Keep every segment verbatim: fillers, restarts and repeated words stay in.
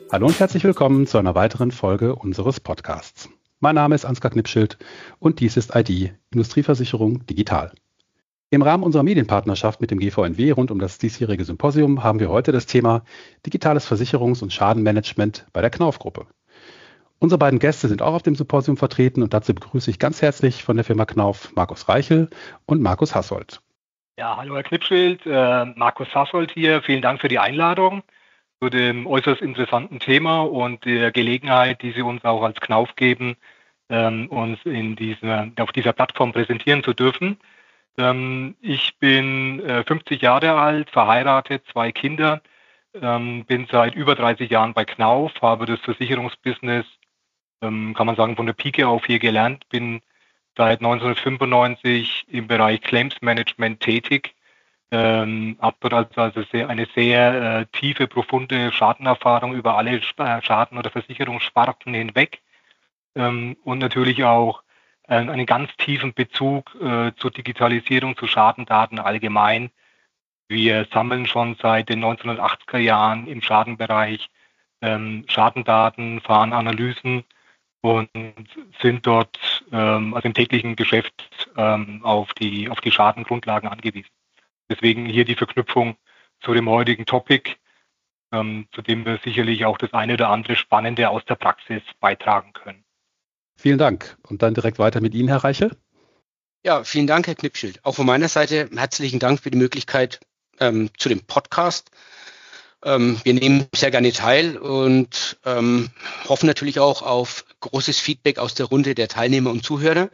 Hallo und herzlich willkommen zu einer weiteren Folge unseres Podcasts. Mein Name ist Ansgar Knipschild und dies ist I D, Industrieversicherung digital. Im Rahmen unserer Medienpartnerschaft mit dem G V N W rund um das diesjährige Symposium haben wir heute das Thema digitales Versicherungs- und Schadenmanagement bei der Knauf-Gruppe. Unsere beiden Gäste sind auch auf dem Symposium vertreten und dazu begrüße ich ganz herzlich von der Firma Knauf Markus Reichel und Markus Hassold. Ja, hallo Herr Knipschild, äh, Markus Hassold hier. Vielen Dank für die Einladung zu dem äußerst interessanten Thema und der Gelegenheit, die Sie uns auch als Knauf geben, ähm, uns in dieser, auf dieser Plattform präsentieren zu dürfen. Ähm, ich bin äh, fünfzig Jahre alt, verheiratet, zwei Kinder, ähm, bin seit über dreißig Jahren bei Knauf, habe das Versicherungsbusiness, ähm, kann man sagen, von der Pike auf hier gelernt, bin seit neunzehnhundertfünfundneunzig im Bereich Claims Management tätig. Ähm, habe dort also, also sehr, eine sehr äh, tiefe, profunde Schadenerfahrung über alle Sp- Schaden- oder Versicherungssparten hinweg ähm, und natürlich auch äh, einen ganz tiefen Bezug äh, zur Digitalisierung, zu Schadendaten allgemein. Wir sammeln schon seit den neunzehnhundertachtziger Jahren im Schadenbereich ähm, Schadendaten, fahren Analysen und sind dort ähm, also im täglichen Geschäft ähm, auf die, auf die Schadengrundlagen angewiesen. Deswegen hier die Verknüpfung zu dem heutigen Topic, ähm, zu dem wir sicherlich auch das eine oder andere Spannende aus der Praxis beitragen können. Vielen Dank. Und dann direkt weiter mit Ihnen, Herr Reichel. Ja, vielen Dank, Herr Knipschild. Auch von meiner Seite herzlichen Dank für die Möglichkeit ähm, zu dem Podcast. Ähm, wir nehmen sehr gerne teil und ähm, hoffen natürlich auch auf großes Feedback aus der Runde der Teilnehmer und Zuhörer.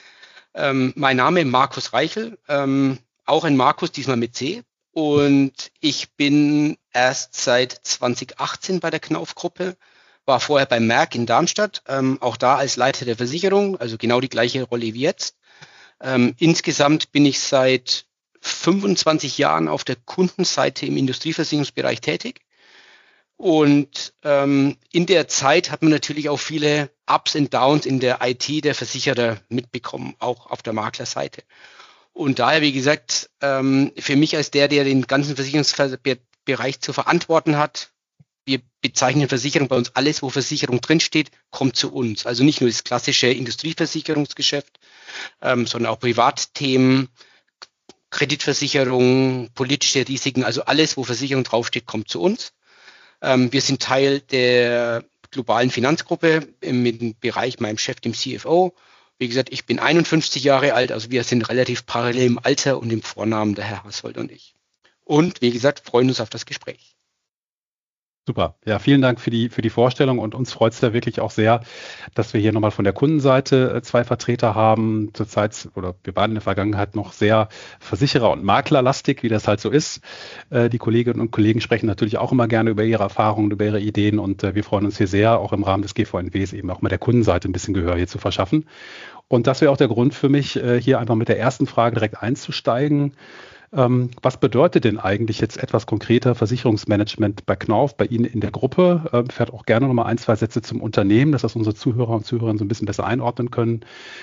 Ähm, mein Name ist Markus Reichel, ähm, auch ein Markus, diesmal mit C. Und ich bin erst seit zwanzig achtzehn bei der Knauf-Gruppe, war vorher bei Merck in Darmstadt, ähm, auch da als Leiter der Versicherung, also genau die gleiche Rolle wie jetzt. Ähm, insgesamt bin ich seit fünfundzwanzig Jahren auf der Kundenseite im Industrieversicherungsbereich tätig. Und ähm, in der Zeit hat man natürlich auch viele Ups und Downs in der I T der Versicherer mitbekommen, auch auf der Maklerseite. Und daher, wie gesagt, ähm, für mich als der, der den ganzen Versicherungsbereich zu verantworten hat, wir bezeichnen Versicherung bei uns, alles, wo Versicherung drinsteht, kommt zu uns. Also nicht nur das klassische Industrieversicherungsgeschäft, ähm, sondern auch Privatthemen, Kreditversicherung, politische Risiken, also alles, wo Versicherung draufsteht, kommt zu uns. Ähm, wir sind Teil der globalen Finanzgruppe im, im Bereich meinem Chef, dem C F O. Wie gesagt, ich bin einundfünfzig Jahre alt, also wir sind relativ parallel im Alter und im Vornamen, der Herr Hassold und ich. Und wie gesagt, freuen uns auf das Gespräch. Super. Ja, vielen Dank für die, für die Vorstellung und uns freut es da wirklich auch sehr, dass wir hier nochmal von der Kundenseite zwei Vertreter haben. Zurzeit oder wir waren in der Vergangenheit noch sehr Versicherer- und Maklerlastig, wie das halt so ist. Die Kolleginnen und Kollegen sprechen natürlich auch immer gerne über ihre Erfahrungen, über ihre Ideen und wir freuen uns hier sehr, auch im Rahmen des G V N Ws eben auch mal der Kundenseite ein bisschen Gehör hier zu verschaffen. Und das wäre auch der Grund für mich, hier einfach mit der ersten Frage direkt einzusteigen. Was bedeutet denn eigentlich jetzt etwas konkreter Versicherungsmanagement bei Knauf, bei Ihnen in der Gruppe? Ähm, vielleicht auch gerne noch mal ein, zwei Sätze zum Unternehmen, dass das unsere Zuhörer und Zuhörerinnen so ein bisschen besser einordnen können.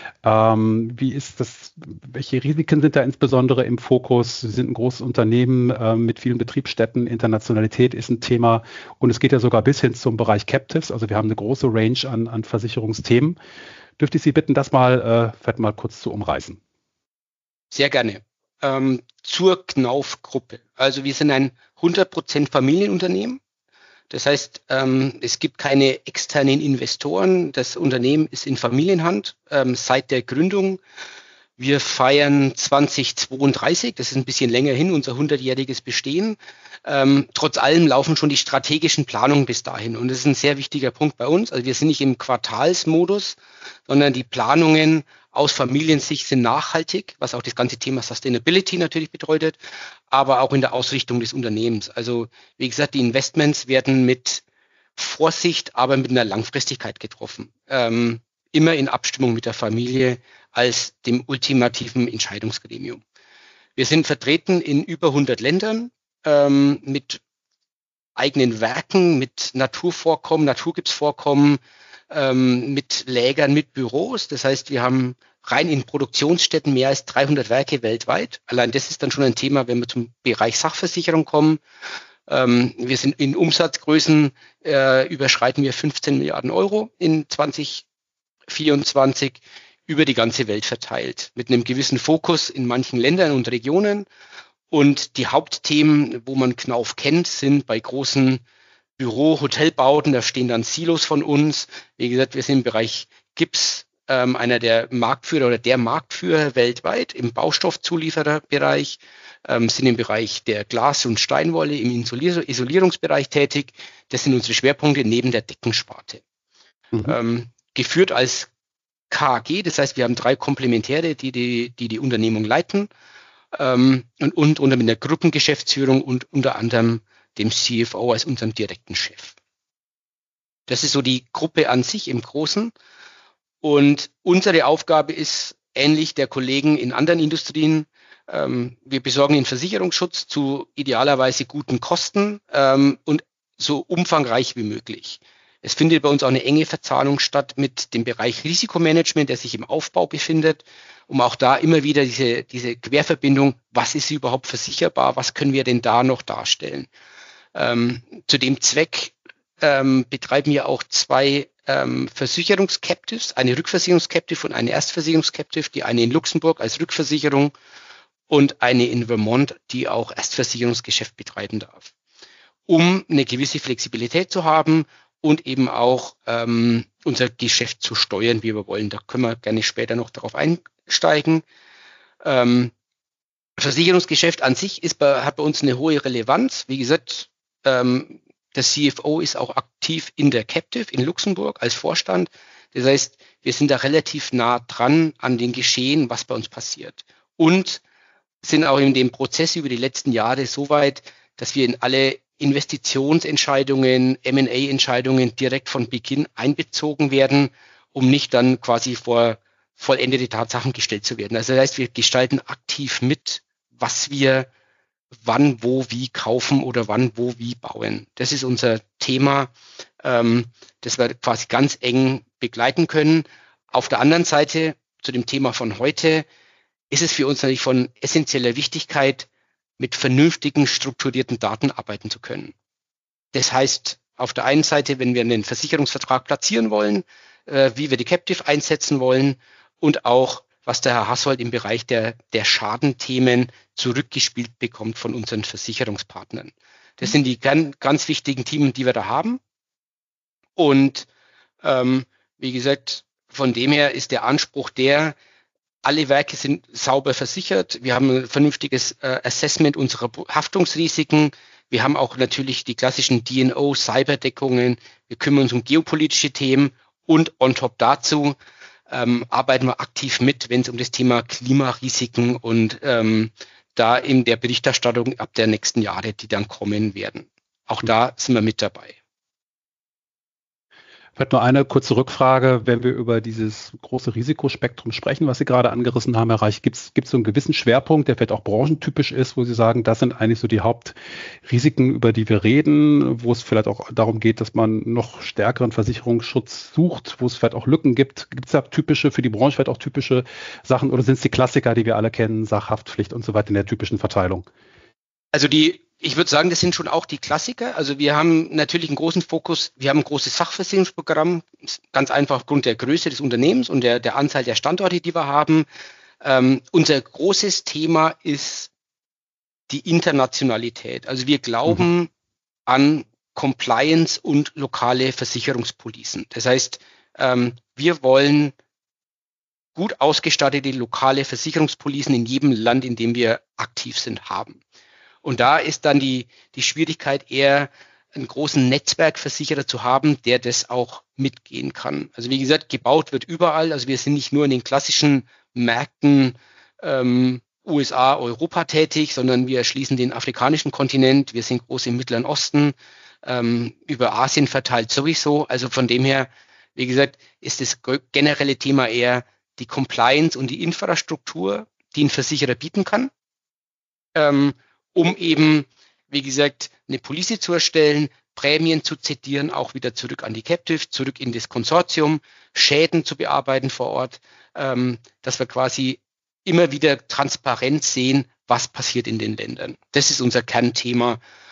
Ähm, wie ist das, welche Risiken sind da insbesondere im Fokus? Sie sind ein großes Unternehmen äh, mit vielen Betriebsstätten, Internationalität ist ein Thema und es geht ja sogar bis hin zum Bereich Captives. Also wir haben eine große Range an, an Versicherungsthemen. Dürfte ich Sie bitten, das mal, äh, vielleicht mal kurz zu umreißen? Sehr gerne. Ähm, zur Knauf-Gruppe. Also wir sind ein hundert Prozent Familienunternehmen. Das heißt, ähm, es gibt keine externen Investoren. Das Unternehmen ist in Familienhand ähm, seit der Gründung. Wir feiern zwanzig zweiunddreißig, das ist ein bisschen länger hin, unser hundertjähriges Bestehen. Ähm, trotz allem laufen schon die strategischen Planungen bis dahin. Und das ist ein sehr wichtiger Punkt bei uns. Also wir sind nicht im Quartalsmodus, sondern die Planungen aus Familiensicht sind nachhaltig, was auch das ganze Thema Sustainability natürlich bedeutet, aber auch in der Ausrichtung des Unternehmens. Also wie gesagt, die Investments werden mit Vorsicht, aber mit einer Langfristigkeit getroffen. Ähm, immer in Abstimmung mit der Familie als dem ultimativen Entscheidungsgremium. Wir sind vertreten in über hundert Ländern ähm, mit eigenen Werken, mit Naturvorkommen, Naturgipsvorkommen, ähm, mit Lägern, mit Büros. Das heißt, wir haben rein in Produktionsstätten mehr als dreihundert Werke weltweit. Allein das ist dann schon ein Thema, wenn wir zum Bereich Sachversicherung kommen. Ähm, wir sind in Umsatzgrößen, äh, überschreiten wir fünfzehn Milliarden Euro in zwanzig vierundzwanzig über die ganze Welt verteilt, mit einem gewissen Fokus in manchen Ländern und Regionen. Und die Hauptthemen, wo man Knauf kennt, sind bei großen Büro-, Hotelbauten, da stehen dann Silos von uns. Wie gesagt, wir sind im Bereich Gips, ähm, einer der Marktführer oder der Marktführer weltweit im Baustoffzuliefererbereich, ähm, sind im Bereich der Glas- und Steinwolle, im Isolier- Isolierungsbereich tätig. Das sind unsere Schwerpunkte neben der Deckensparte. Mhm. Ähm, geführt als K A G, das heißt, wir haben drei Komplementäre, die die, die, die Unternehmung leiten, ähm, und, und unter mit der Gruppengeschäftsführung und unter anderem dem C F O als unserem direkten Chef. Das ist so die Gruppe an sich im Großen. Und unsere Aufgabe ist ähnlich der Kollegen in anderen Industrien. Ähm, wir besorgen den Versicherungsschutz zu idealerweise guten Kosten ähm, und so umfangreich wie möglich. Es findet bei uns auch eine enge Verzahnung statt mit dem Bereich Risikomanagement, der sich im Aufbau befindet, um auch da immer wieder diese, diese Querverbindung, was ist überhaupt versicherbar, was können wir denn da noch darstellen. Ähm, zu dem Zweck ähm, betreiben wir auch zwei ähm, Versicherungscaptives, eine Rückversicherungscaptive und eine Erstversicherungscaptive, die eine in Luxemburg als Rückversicherung und eine in Vermont, die auch Erstversicherungsgeschäft betreiben darf, um eine gewisse Flexibilität zu haben und eben auch ähm, unser Geschäft zu steuern, wie wir wollen. Da können wir gerne später noch darauf einsteigen. Ähm, Versicherungsgeschäft an sich ist bei, hat bei uns eine hohe Relevanz. Wie gesagt, ähm, der C F O ist auch aktiv in der Captive in Luxemburg als Vorstand. Das heißt, wir sind da relativ nah dran an den Geschehen, was bei uns passiert. Und sind auch in dem Prozess über die letzten Jahre so weit, dass wir in alle Investitionsentscheidungen, M und A-Entscheidungen direkt von Beginn einbezogen werden, um nicht dann quasi vor vollendete Tatsachen gestellt zu werden. Also das heißt, wir gestalten aktiv mit, was wir wann, wo, wie kaufen oder wann, wo, wie bauen. Das ist unser Thema, ähm, das wir quasi ganz eng begleiten können. Auf der anderen Seite, zu dem Thema von heute, ist es für uns natürlich von essentieller Wichtigkeit, mit vernünftigen, strukturierten Daten arbeiten zu können. Das heißt, auf der einen Seite, wenn wir einen Versicherungsvertrag platzieren wollen, äh, wie wir die Captive einsetzen wollen und auch, was der Herr Hassold im Bereich der, der Schadenthemen zurückgespielt bekommt von unseren Versicherungspartnern. Das sind die ganz, ganz wichtigen Themen, die wir da haben. Und ähm, wie gesagt, von dem her ist der Anspruch der, alle Werke sind sauber versichert. Wir haben ein vernünftiges äh, Assessment unserer Haftungsrisiken. Wir haben auch natürlich die klassischen D und O, Cyberdeckungen. Wir kümmern uns um geopolitische Themen und on top dazu ähm, arbeiten wir aktiv mit, wenn es um das Thema Klimarisiken und ähm, da in der Berichterstattung ab der nächsten Jahre, die dann kommen werden. Auch da sind wir mit dabei. Vielleicht nur eine kurze Rückfrage, wenn wir über dieses große Risikospektrum sprechen, was Sie gerade angerissen haben, Herr Reich, gibt es so einen gewissen Schwerpunkt, der vielleicht auch branchentypisch ist, wo Sie sagen, das sind eigentlich so die Hauptrisiken, über die wir reden, wo es vielleicht auch darum geht, dass man noch stärkeren Versicherungsschutz sucht, wo es vielleicht auch Lücken gibt. Gibt es da typische, für die Branche vielleicht auch typische Sachen oder sind es die Klassiker, die wir alle kennen, Sachhaftpflicht und so weiter in der typischen Verteilung? Also die Ich würde sagen, das sind schon auch die Klassiker. Also wir haben natürlich einen großen Fokus, wir haben ein großes Sachversicherungsprogramm, ganz einfach aufgrund der Größe des Unternehmens und der, der Anzahl der Standorte, die wir haben. Ähm, unser großes Thema ist die Internationalität. Also wir glauben mhm. an Compliance und lokale Versicherungspolicen. Das heißt, ähm, wir wollen gut ausgestattete lokale Versicherungspolicen in jedem Land, in dem wir aktiv sind, haben. Und da ist dann die, die Schwierigkeit eher, einen großen Netzwerkversicherer zu haben, der das auch mitgehen kann. Also wie gesagt, gebaut wird überall. Also wir sind nicht nur in den klassischen Märkten ähm, U S A, Europa tätig, sondern wir erschließen den afrikanischen Kontinent. Wir sind groß im Mittleren Osten, ähm, über Asien verteilt sowieso. Also von dem her, wie gesagt, ist das generelle Thema eher die Compliance und die Infrastruktur, die ein Versicherer bieten kann. Ähm, um eben, wie gesagt, eine Police zu erstellen, Prämien zu zitieren, auch wieder zurück an die Captive, zurück in das Konsortium, Schäden zu bearbeiten vor Ort, ähm, dass wir quasi immer wieder transparent sehen, was passiert in den Ländern. Das ist unser Kernthema,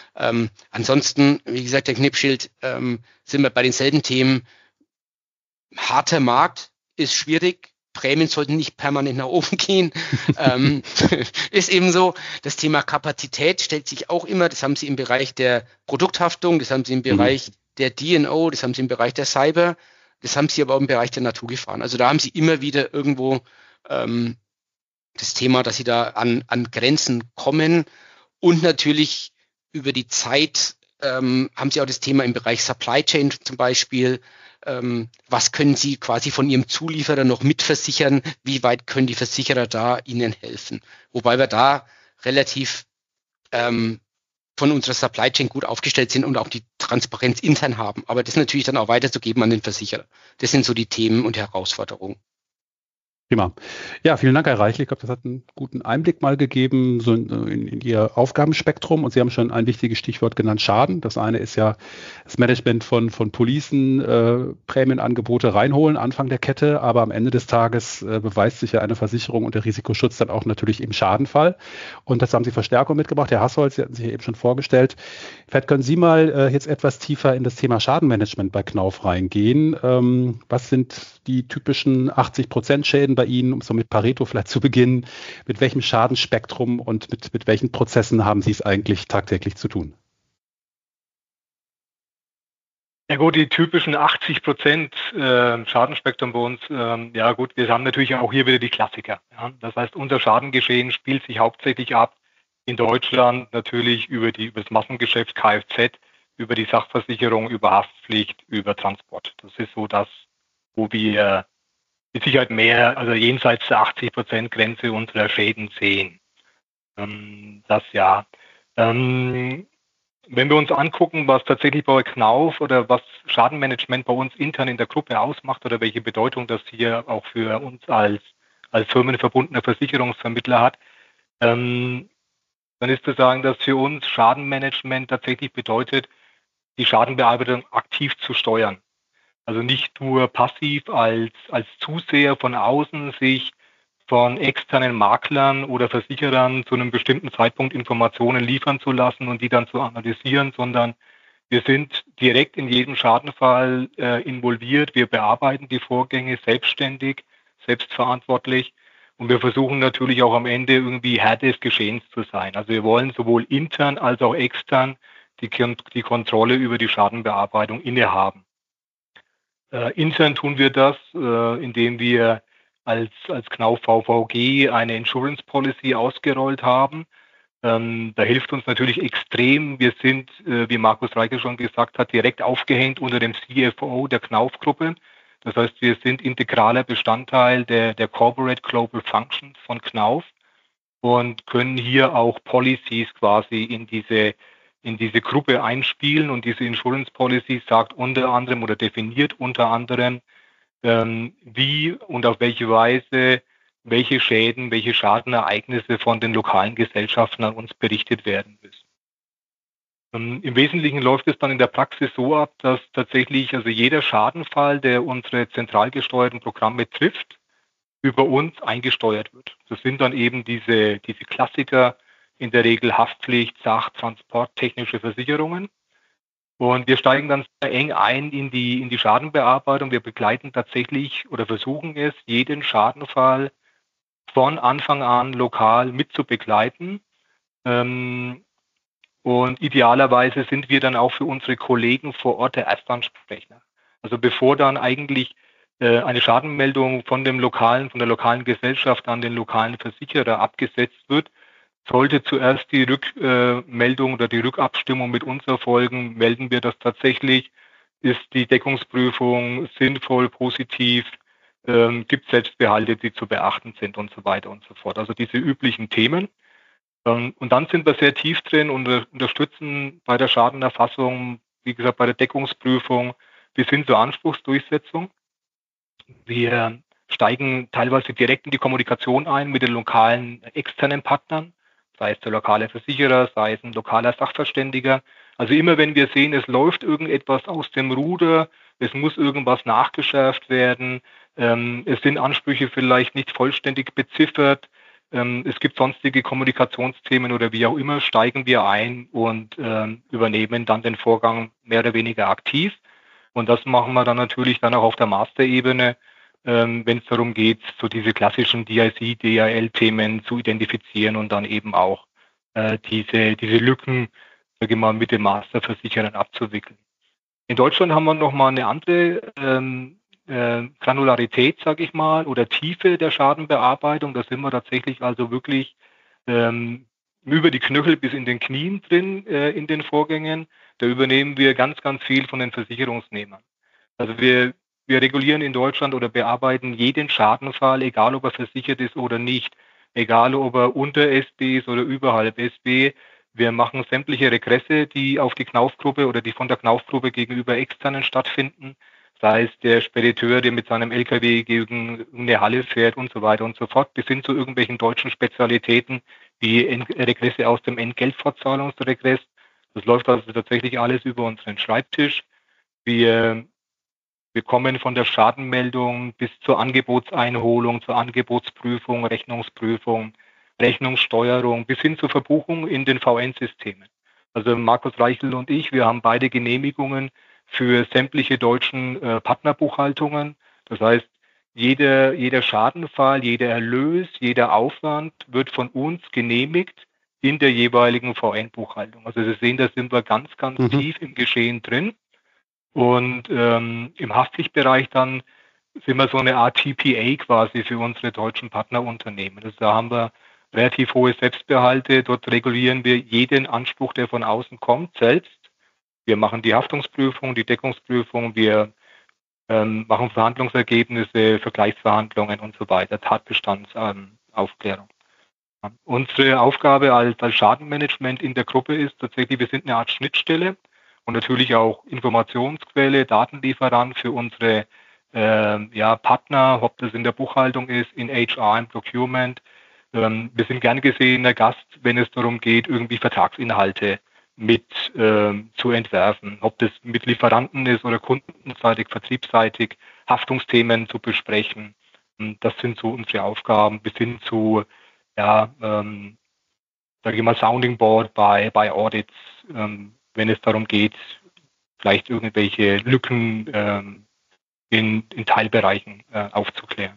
Ähm, ansonsten, wie gesagt, der Knipschild, ähm, sind wir bei denselben Themen. Harter Markt ist schwierig. Prämien sollten nicht permanent nach oben gehen. ähm, ist eben so. Das Thema Kapazität stellt sich auch immer. Das haben Sie im Bereich der Produkthaftung, das haben Sie im Bereich mhm. der D und O, das haben Sie im Bereich der Cyber, das haben Sie aber auch im Bereich der Naturgefahren. Also da haben Sie immer wieder irgendwo ähm, das Thema, dass Sie da an, an Grenzen kommen. Und natürlich über die Zeit ähm, haben Sie auch das Thema im Bereich Supply Chain zum Beispiel. Ähm, was können Sie quasi von Ihrem Zulieferer noch mitversichern? Wie weit können die Versicherer da Ihnen helfen? Wobei wir da relativ ähm, von unserer Supply Chain gut aufgestellt sind und auch die Transparenz intern haben. Aber das natürlich dann auch weiterzugeben an den Versicherer. Das sind so die Themen und Herausforderungen. Prima. Ja, vielen Dank, Herr Reichel. Ich glaube, das hat einen guten Einblick mal gegeben so in, in, in Ihr Aufgabenspektrum. Und Sie haben schon ein wichtiges Stichwort genannt, Schaden. Das eine ist ja das Management von, von Policen, äh, Prämienangebote reinholen, Anfang der Kette. Aber am Ende des Tages äh, beweist sich ja eine Versicherung und der Risikoschutz dann auch natürlich im Schadenfall. Und das haben Sie Verstärkung mitgebracht. Herr Hassholz, Sie hatten sich ja eben schon vorgestellt. Vielleicht können Sie mal äh, jetzt etwas tiefer in das Thema Schadenmanagement bei Knauf reingehen. Ähm, was sind die typischen achtzig Prozent Schäden bei Ihnen, um so mit Pareto vielleicht zu beginnen? Mit welchem Schadensspektrum und mit, mit welchen Prozessen haben Sie es eigentlich tagtäglich zu tun? Ja gut, die typischen achtzig Prozent äh, Schadenspektrum bei uns, ähm, ja gut, wir haben natürlich auch hier wieder die Klassiker. Ja? Das heißt, unser Schadengeschehen spielt sich hauptsächlich ab in Deutschland natürlich über, die, über das Massengeschäft Kfz, über die Sachversicherung, über Haftpflicht, über Transport. Das ist so das, wo wir mit Sicherheit mehr, also jenseits der achtzig Prozent Grenze unserer Schäden sehen. Ähm, das ja. Ähm, wenn wir uns angucken, was tatsächlich bei Knauf oder was Schadenmanagement bei uns intern in der Gruppe ausmacht oder welche Bedeutung das hier auch für uns als, als firmenverbundener Versicherungsvermittler hat, ähm, dann ist zu sagen, dass für uns Schadenmanagement tatsächlich bedeutet, die Schadenbearbeitung aktiv zu steuern. Also nicht nur passiv als, als Zuseher von außen sich von externen Maklern oder Versicherern zu einem bestimmten Zeitpunkt Informationen liefern zu lassen und die dann zu analysieren, sondern wir sind direkt in jedem Schadenfall äh, involviert. Wir bearbeiten die Vorgänge selbstständig, selbstverantwortlich und wir versuchen natürlich auch am Ende irgendwie Herr des Geschehens zu sein. Also wir wollen sowohl intern als auch extern die, die Kontrolle über die Schadenbearbeitung innehaben. Äh, intern tun wir das, äh, indem wir als, als Knauf V V G eine Insurance Policy ausgerollt haben. Ähm, da hilft uns natürlich extrem. Wir sind, äh, wie Markus Reichel schon gesagt hat, direkt aufgehängt unter dem C F O der Knauf-Gruppe. Das heißt, wir sind integraler Bestandteil der, der Corporate Global Functions von Knauf und können hier auch Policies quasi in diese in diese Gruppe einspielen und diese Insurance Policy sagt unter anderem oder definiert unter anderem, ähm, wie und auf welche Weise welche Schäden, welche Schadenereignisse von den lokalen Gesellschaften an uns berichtet werden müssen. Ähm, Im Wesentlichen läuft es dann in der Praxis so ab, dass tatsächlich also jeder Schadenfall, der unsere zentral gesteuerten Programme trifft, über uns eingesteuert wird. Das sind dann eben diese, diese Klassiker, in der Regel Haftpflicht, Sach-, Transport, technische Versicherungen. Und wir steigen dann sehr eng ein in die, in die Schadenbearbeitung. Wir begleiten tatsächlich oder versuchen es, jeden Schadenfall von Anfang an lokal mit zu begleiten. Ähm, und idealerweise sind wir dann auch für unsere Kollegen vor Ort der Erstansprechner. Also bevor dann eigentlich äh, eine Schadenmeldung von dem lokalen, von der lokalen Gesellschaft an den lokalen Versicherer abgesetzt wird, sollte zuerst die Rückmeldung oder die Rückabstimmung mit uns erfolgen, melden wir das tatsächlich, ist die Deckungsprüfung sinnvoll, positiv, ähm, gibt es Selbstbehalte, die zu beachten sind und so weiter und so fort. Also diese üblichen Themen. Ähm, und dann sind wir sehr tief drin und unterstützen bei der Schadenerfassung, wie gesagt, bei der Deckungsprüfung bis hin zur Anspruchsdurchsetzung. Wir steigen teilweise direkt in die Kommunikation ein mit den lokalen externen Partnern, sei es der lokale Versicherer, sei es ein lokaler Sachverständiger. Also immer wenn wir sehen, es läuft irgendetwas aus dem Ruder, es muss irgendwas nachgeschärft werden, ähm, es sind Ansprüche vielleicht nicht vollständig beziffert, ähm, es gibt sonstige Kommunikationsthemen oder wie auch immer, steigen wir ein und ähm, übernehmen dann den Vorgang mehr oder weniger aktiv. Und das machen wir dann natürlich dann auch auf der Master-Ebene, ähm, wenn es darum geht, so diese klassischen D I C, D I L-Themen zu identifizieren und dann eben auch äh, diese, diese Lücken, sage ich mal, mit den Masterversicherern abzuwickeln. In Deutschland haben wir nochmal eine andere ähm, äh, Granularität, sage ich mal, oder Tiefe der Schadenbearbeitung. Da sind wir tatsächlich also wirklich ähm, über die Knöchel bis in den Knien drin äh, in den Vorgängen. Da übernehmen wir ganz, ganz viel von den Versicherungsnehmern. Also wir, wir regulieren in Deutschland oder bearbeiten jeden Schadenfall, egal ob er versichert ist oder nicht, egal ob er unter S B ist oder überhalb S B. Wir machen sämtliche Regresse, die auf die Knaufgruppe oder die von der Knaufgruppe gegenüber Externen stattfinden. Sei es der Spediteur, der mit seinem L K W gegen eine Halle fährt und so weiter und so fort, bis hin zu irgendwelchen deutschen Spezialitäten wie Regresse aus dem Entgeltfortzahlungsregress. Das läuft also tatsächlich alles über unseren Schreibtisch. Wir, wir kommen von der Schadenmeldung bis zur Angebotseinholung, zur Angebotsprüfung, Rechnungsprüfung, Rechnungssteuerung bis hin zur Verbuchung in den V N-Systemen. Also Markus Reichel und ich, wir haben beide Genehmigungen für sämtliche deutschen äh, Partnerbuchhaltungen. Das heißt, jeder, jeder Schadenfall, jeder Erlös, jeder Aufwand wird von uns genehmigt in der jeweiligen V N-Buchhaltung. Also Sie sehen, da sind wir ganz, ganz mhm. tief im Geschehen drin. Und ähm, im Haftpflichtbereich dann sind wir so eine Art T P A quasi für unsere deutschen Partnerunternehmen. Also da haben wir relativ hohe Selbstbehalte. Dort regulieren wir jeden Anspruch, der von außen kommt, selbst. Wir machen die Haftungsprüfung, die Deckungsprüfung, wir ähm, machen Verhandlungsergebnisse, Vergleichsverhandlungen und so weiter, Tatbestandsaufklärung. Ähm, Unsere Aufgabe als, als Schadenmanagement in der Gruppe ist tatsächlich, wir sind eine Art Schnittstelle und natürlich auch Informationsquelle, Datenlieferant für unsere äh, ja, Partner, ob das in der Buchhaltung ist, in H R, im Procurement. Ähm, wir sind gern gesehener Gast, wenn es darum geht, irgendwie Vertragsinhalte mit ähm, zu entwerfen, ob das mit Lieferanten ist oder kundenseitig, vertriebsseitig, Haftungsthemen zu besprechen. Und das sind so unsere Aufgaben, bis hin zu, ja, ähm, sage ich mal, Sounding Board bei, bei Audits, ähm, wenn es darum geht, vielleicht irgendwelche Lücken ähm, in, in Teilbereichen äh, aufzuklären.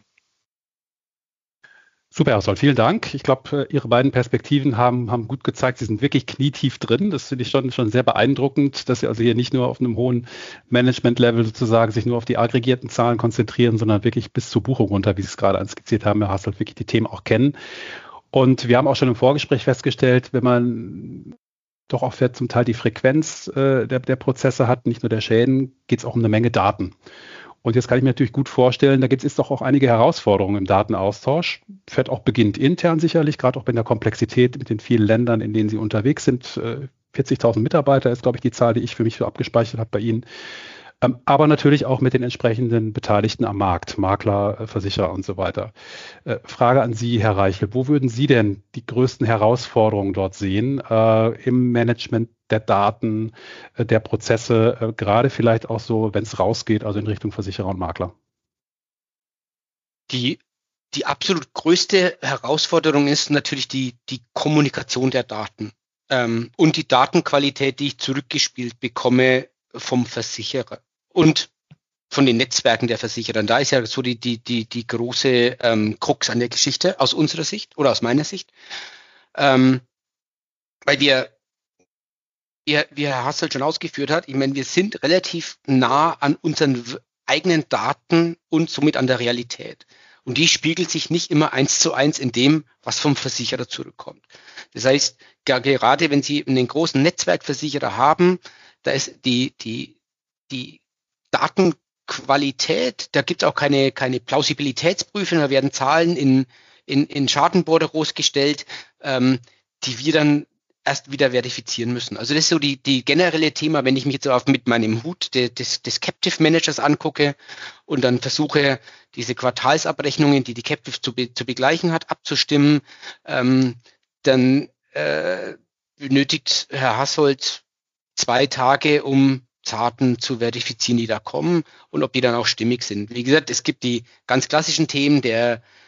Super, Herr Oswald, vielen Dank. Ich glaube, Ihre beiden Perspektiven haben, haben gut gezeigt, Sie sind wirklich knietief drin. Das finde ich schon, schon sehr beeindruckend, dass Sie also hier nicht nur auf einem hohen Management-Level sozusagen sich nur auf die aggregierten Zahlen konzentrieren, sondern wirklich bis zur Buchung runter, wie Sie es gerade anskizziert haben, Herr Hasselt, wirklich die Themen auch kennen. Und wir haben auch schon im Vorgespräch festgestellt, wenn man doch auch zum Teil die Frequenz äh, der, der Prozesse hat, nicht nur der Schäden, geht es auch um eine Menge Daten. Und jetzt kann ich mir natürlich gut vorstellen, da gibt es doch auch einige Herausforderungen im Datenaustausch. Fett auch beginnt intern sicherlich, gerade auch bei der Komplexität mit den vielen Ländern, in denen Sie unterwegs sind. vierzigtausend Mitarbeiter ist, glaube ich, die Zahl, die ich für mich so abgespeichert habe bei Ihnen. Aber natürlich auch mit den entsprechenden Beteiligten am Markt, Makler, Versicherer und so weiter. Frage an Sie, Herr Reichel, wo würden Sie denn die größten Herausforderungen dort sehen äh, im Management der Daten, äh, der Prozesse, äh, gerade vielleicht auch so, wenn es rausgeht, also in Richtung Versicherer und Makler? Die, die absolut größte Herausforderung ist natürlich die, die Kommunikation der Daten ähm, und die Datenqualität, die ich zurückgespielt bekomme vom Versicherer und von den Netzwerken der Versicherer. Da ist ja so die, die, die, die große ähm, Krux an der Geschichte aus unserer Sicht oder aus meiner Sicht. Ähm, weil wir, wie, wie Herr Hasselt schon ausgeführt hat, ich meine, wir sind relativ nah an unseren eigenen Daten und somit an der Realität. Und die spiegelt sich nicht immer eins zu eins in dem, was vom Versicherer zurückkommt. Das heißt, gerade wenn Sie einen großen Netzwerkversicherer haben, da ist die, die, die Datenqualität, da gibt es auch keine, keine Plausibilitätsprüfung, da werden Zahlen in, in, in Schadenborderos gestellt, ähm, die wir dann erst wieder verifizieren müssen. Also das ist so die, die generelle Thema, wenn ich mich jetzt auf mit meinem Hut de, des, des Captive Managers angucke und dann versuche, diese Quartalsabrechnungen, die die Captive zu, be, zu begleichen hat, abzustimmen, ähm, dann äh, benötigt Herr Hasselt zwei Tage, um Daten zu verifizieren, die da kommen und ob die dann auch stimmig sind. Wie gesagt, es gibt die ganz klassischen Themen der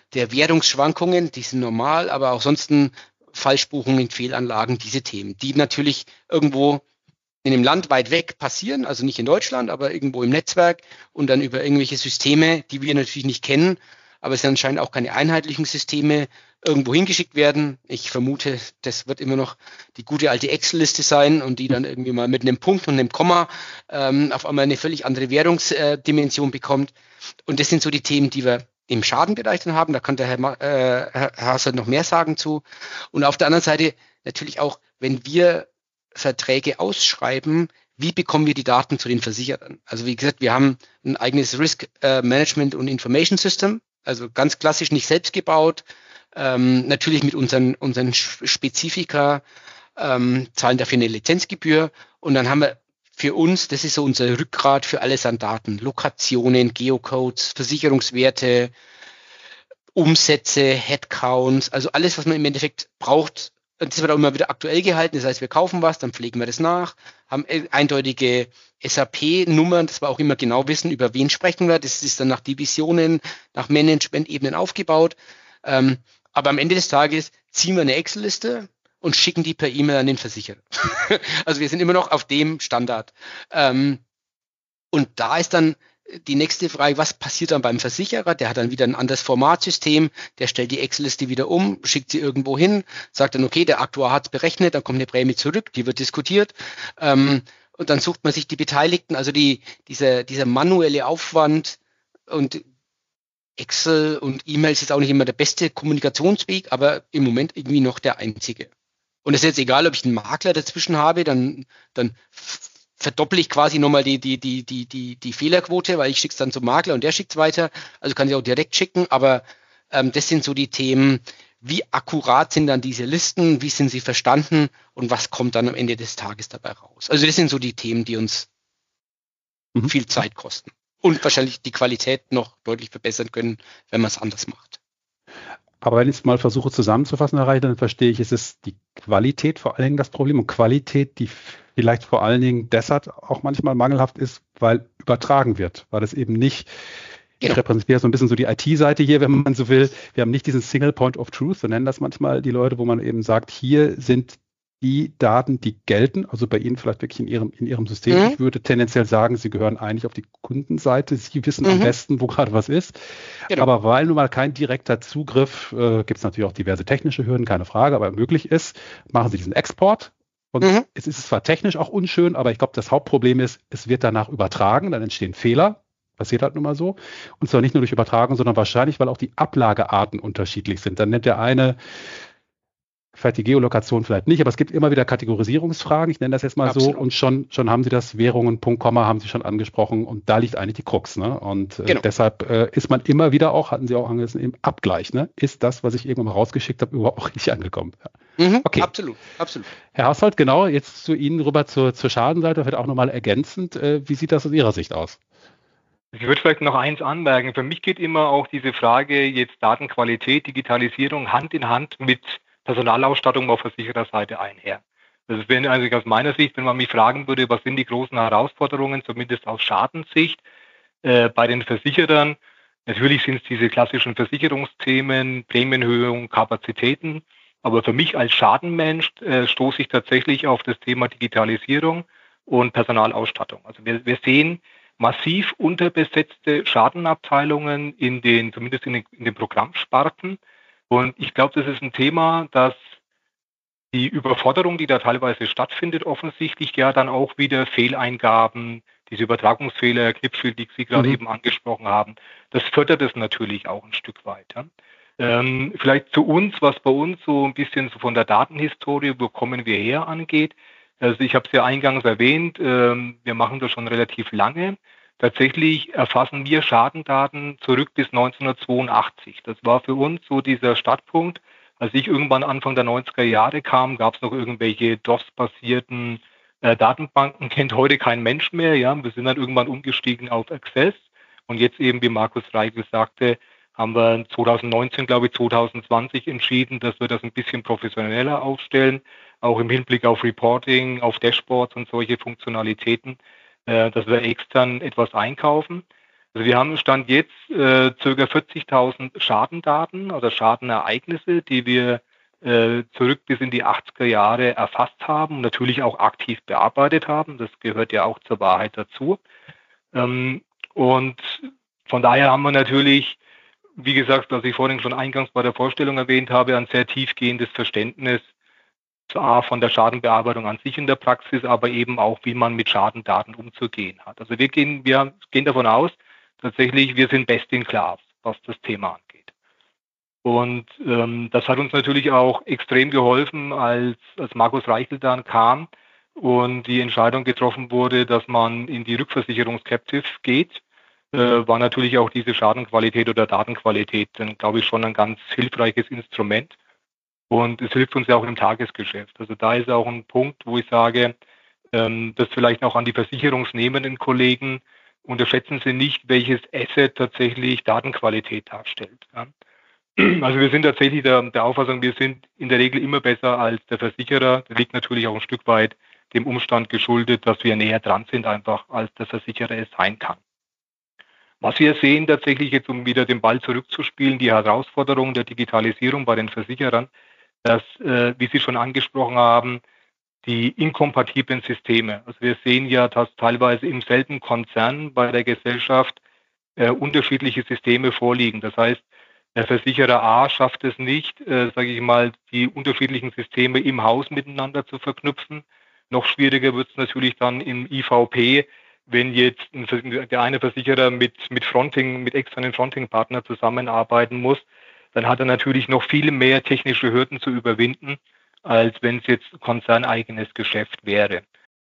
der Währungsschwankungen, die sind normal, aber auch sonst Falschbuchungen, Fehlanlagen, diese Themen, die natürlich irgendwo in einem Land weit weg passieren, also nicht in Deutschland, aber irgendwo im Netzwerk und dann über irgendwelche Systeme, die wir natürlich nicht kennen, aber es sind anscheinend auch keine einheitlichen Systeme, irgendwo hingeschickt werden. Ich vermute, das wird immer noch die gute alte Excel-Liste sein und die dann irgendwie mal mit einem Punkt und einem Komma ähm, auf einmal eine völlig andere Währungsdimension bekommt. Und das sind so die Themen, die wir im Schadenbereich dann haben. Da kann der Herr, äh, Herr Hassel noch mehr sagen zu. Und auf der anderen Seite natürlich auch, wenn wir Verträge ausschreiben, wie bekommen wir die Daten zu den Versicherern? Also wie gesagt, wir haben ein eigenes Risk äh, Management und Information System, also ganz klassisch nicht selbst gebaut, ähm, natürlich mit unseren, unseren Spezifika, ähm, zahlen dafür eine Lizenzgebühr und dann haben wir für uns, das ist so unser Rückgrat für alles an Daten, Lokationen, Geocodes, Versicherungswerte, Umsätze, Headcounts, also alles, was man im Endeffekt braucht. Und das wird auch immer wieder aktuell gehalten. Das heißt, wir kaufen was, dann pflegen wir das nach, haben eindeutige S A P-Nummern, dass wir auch immer genau wissen, über wen sprechen wir. Das ist dann nach Divisionen, nach Management-Ebenen aufgebaut. Ähm, aber am Ende des Tages ziehen wir eine Excel-Liste und schicken die per E-Mail an den Versicherer. Also wir sind immer noch auf dem Standard. Ähm, und da ist dann die nächste Frage, was passiert dann beim Versicherer? Der hat dann wieder ein anderes Formatsystem, der stellt die Excel-Liste wieder um, schickt sie irgendwo hin, sagt dann, okay, der Aktuar hat es berechnet, dann kommt eine Prämie zurück, die wird diskutiert. Ähm, und dann sucht man sich die Beteiligten, also die, dieser, dieser manuelle Aufwand und Excel und E-Mails ist auch nicht immer der beste Kommunikationsweg, aber im Moment irgendwie noch der einzige. Und es ist jetzt egal, ob ich einen Makler dazwischen habe, dann, dann verdopple ich quasi nochmal die, die, die, die, die, die Fehlerquote, weil ich schicke es dann zum Makler und der schickt es weiter. Also kann ich auch direkt schicken, aber ähm, das sind so die Themen, wie akkurat sind dann diese Listen, wie sind sie verstanden und was kommt dann am Ende des Tages dabei raus. Also das sind so die Themen, die uns mhm. viel Zeit kosten und wahrscheinlich die Qualität noch deutlich verbessern können, wenn man es anders macht. Aber wenn ich es mal versuche zusammenzufassen, Herr Reichel, dann verstehe ich, es ist die Qualität vor allen Dingen das Problem und Qualität, die vielleicht vor allen Dingen deshalb auch manchmal mangelhaft ist, weil übertragen wird, weil es eben nicht, genau. Ich repräsentiere so ein bisschen so die I T-Seite hier, wenn man so will, wir haben nicht diesen Single Point of Truth, so nennen das manchmal die Leute, wo man eben sagt, hier sind die Daten, die gelten, also bei Ihnen vielleicht wirklich in Ihrem, in Ihrem System. Mhm. Ich würde tendenziell sagen, Sie gehören eigentlich auf die Kundenseite. Sie wissen mhm. am besten, wo gerade was ist. Genau. Aber weil nun mal kein direkter Zugriff, äh, gibt es natürlich auch diverse technische Hürden, keine Frage, aber möglich ist, machen Sie diesen Export. Und mhm. es ist zwar technisch auch unschön, aber ich glaube, das Hauptproblem ist, es wird danach übertragen, dann entstehen Fehler. Passiert halt nun mal so. Und zwar nicht nur durch Übertragung, sondern wahrscheinlich, weil auch die Ablagearten unterschiedlich sind. Dann nennt der eine vielleicht die Geolokation vielleicht nicht, aber es gibt immer wieder Kategorisierungsfragen, ich nenne das jetzt mal Absolut. so, und schon, schon haben Sie das Währungen, Punkt, Komma, haben Sie schon angesprochen und da liegt eigentlich die Krux, ne? Und äh, genau. deshalb äh, ist man immer wieder auch, hatten Sie auch angerissen, im Abgleich, ne? Ist das, was ich irgendwann mal rausgeschickt habe, überhaupt auch richtig angekommen? Ja. Mhm, okay. Absolut, absolut. Herr Haushold, genau, jetzt zu Ihnen rüber zur, zur Schadenseite, wird auch nochmal ergänzend, äh, wie sieht das aus Ihrer Sicht aus? Ich würde vielleicht noch eins anmerken, für mich geht immer auch diese Frage jetzt Datenqualität, Digitalisierung Hand in Hand mit Personalausstattung auf Versichererseite einher. Das ist, wenn, also aus meiner Sicht, wenn man mich fragen würde, was sind die großen Herausforderungen, zumindest aus Schadenssicht äh, bei den Versicherern, natürlich sind es diese klassischen Versicherungsthemen, Prämienhöhung, Kapazitäten, aber für mich als Schadenmensch äh, stoße ich tatsächlich auf das Thema Digitalisierung und Personalausstattung. Also wir, wir sehen massiv unterbesetzte Schadenabteilungen in den, zumindest in den, in den Programmsparten. Und ich glaube, das ist ein Thema, dass die Überforderung, die da teilweise stattfindet, offensichtlich ja dann auch wieder Fehleingaben, diese Übertragungsfehler, Herr Knipschild, die Sie gerade mhm. eben angesprochen haben, das fördert es natürlich auch ein Stück weit. Ja. Ähm, vielleicht zu uns, was bei uns so ein bisschen so von der Datenhistorie, wo kommen wir her, angeht. Also ich habe es ja eingangs erwähnt, ähm, wir machen das schon relativ lange. Tatsächlich erfassen wir Schadendaten zurück bis neunzehnhundertzweiundachtzig. Das war für uns so dieser Startpunkt. Als ich irgendwann Anfang der neunziger Jahre kam, gab es noch irgendwelche D O S-basierten äh, Datenbanken, kennt heute kein Mensch mehr. Ja, wir sind dann irgendwann umgestiegen auf Access. Und jetzt eben, wie Markus Reichel sagte, haben wir zweitausendneunzehn, glaube ich, zweitausendzwanzig entschieden, dass wir das ein bisschen professioneller aufstellen, auch im Hinblick auf Reporting, auf Dashboards und solche Funktionalitäten, dass wir extern etwas einkaufen. Also wir haben Stand jetzt äh, ca. vierzigtausend Schadendaten oder Schadenereignisse, die wir äh, zurück bis in die achtziger Jahre erfasst haben und natürlich auch aktiv bearbeitet haben. Das gehört ja auch zur Wahrheit dazu. Ähm, und von daher haben wir natürlich, wie gesagt, was ich vorhin schon eingangs bei der Vorstellung erwähnt habe, ein sehr tiefgehendes Verständnis A, von der Schadenbearbeitung an sich in der Praxis, aber eben auch, wie man mit Schadendaten umzugehen hat. Also wir gehen, wir gehen davon aus, tatsächlich, wir sind best in class, was das Thema angeht. Und ähm, das hat uns natürlich auch extrem geholfen, als, als Markus Reichel dann kam und die Entscheidung getroffen wurde, dass man in die Rückversicherungs-Captive geht, äh, war natürlich auch diese Schadenqualität oder Datenqualität dann, glaube ich, schon ein ganz hilfreiches Instrument. Und es hilft uns ja auch im Tagesgeschäft. Also da ist auch ein Punkt, wo ich sage, ähm, das vielleicht auch an die versicherungsnehmenden Kollegen, unterschätzen Sie nicht, welches Asset tatsächlich Datenqualität darstellt. Ja. Also wir sind tatsächlich der, der Auffassung, wir sind in der Regel immer besser als der Versicherer. Das liegt natürlich auch ein Stück weit dem Umstand geschuldet, dass wir näher dran sind, einfach als der Versicherer es sein kann. Was wir sehen tatsächlich jetzt, um wieder den Ball zurückzuspielen, die Herausforderung der Digitalisierung bei den Versicherern, dass, äh, wie Sie schon angesprochen haben, die inkompatiblen Systeme. Also wir sehen ja, dass teilweise im selben Konzern bei der Gesellschaft äh, unterschiedliche Systeme vorliegen. Das heißt, der Versicherer A schafft es nicht, äh, sage ich mal, die unterschiedlichen Systeme im Haus miteinander zu verknüpfen. Noch schwieriger wird es natürlich dann im I V P, wenn jetzt ein, der eine Versicherer mit, mit Fronting, mit externen Fronting-Partner zusammenarbeiten muss, dann hat er natürlich noch viel mehr technische Hürden zu überwinden, als wenn es jetzt konzerneigenes Geschäft wäre.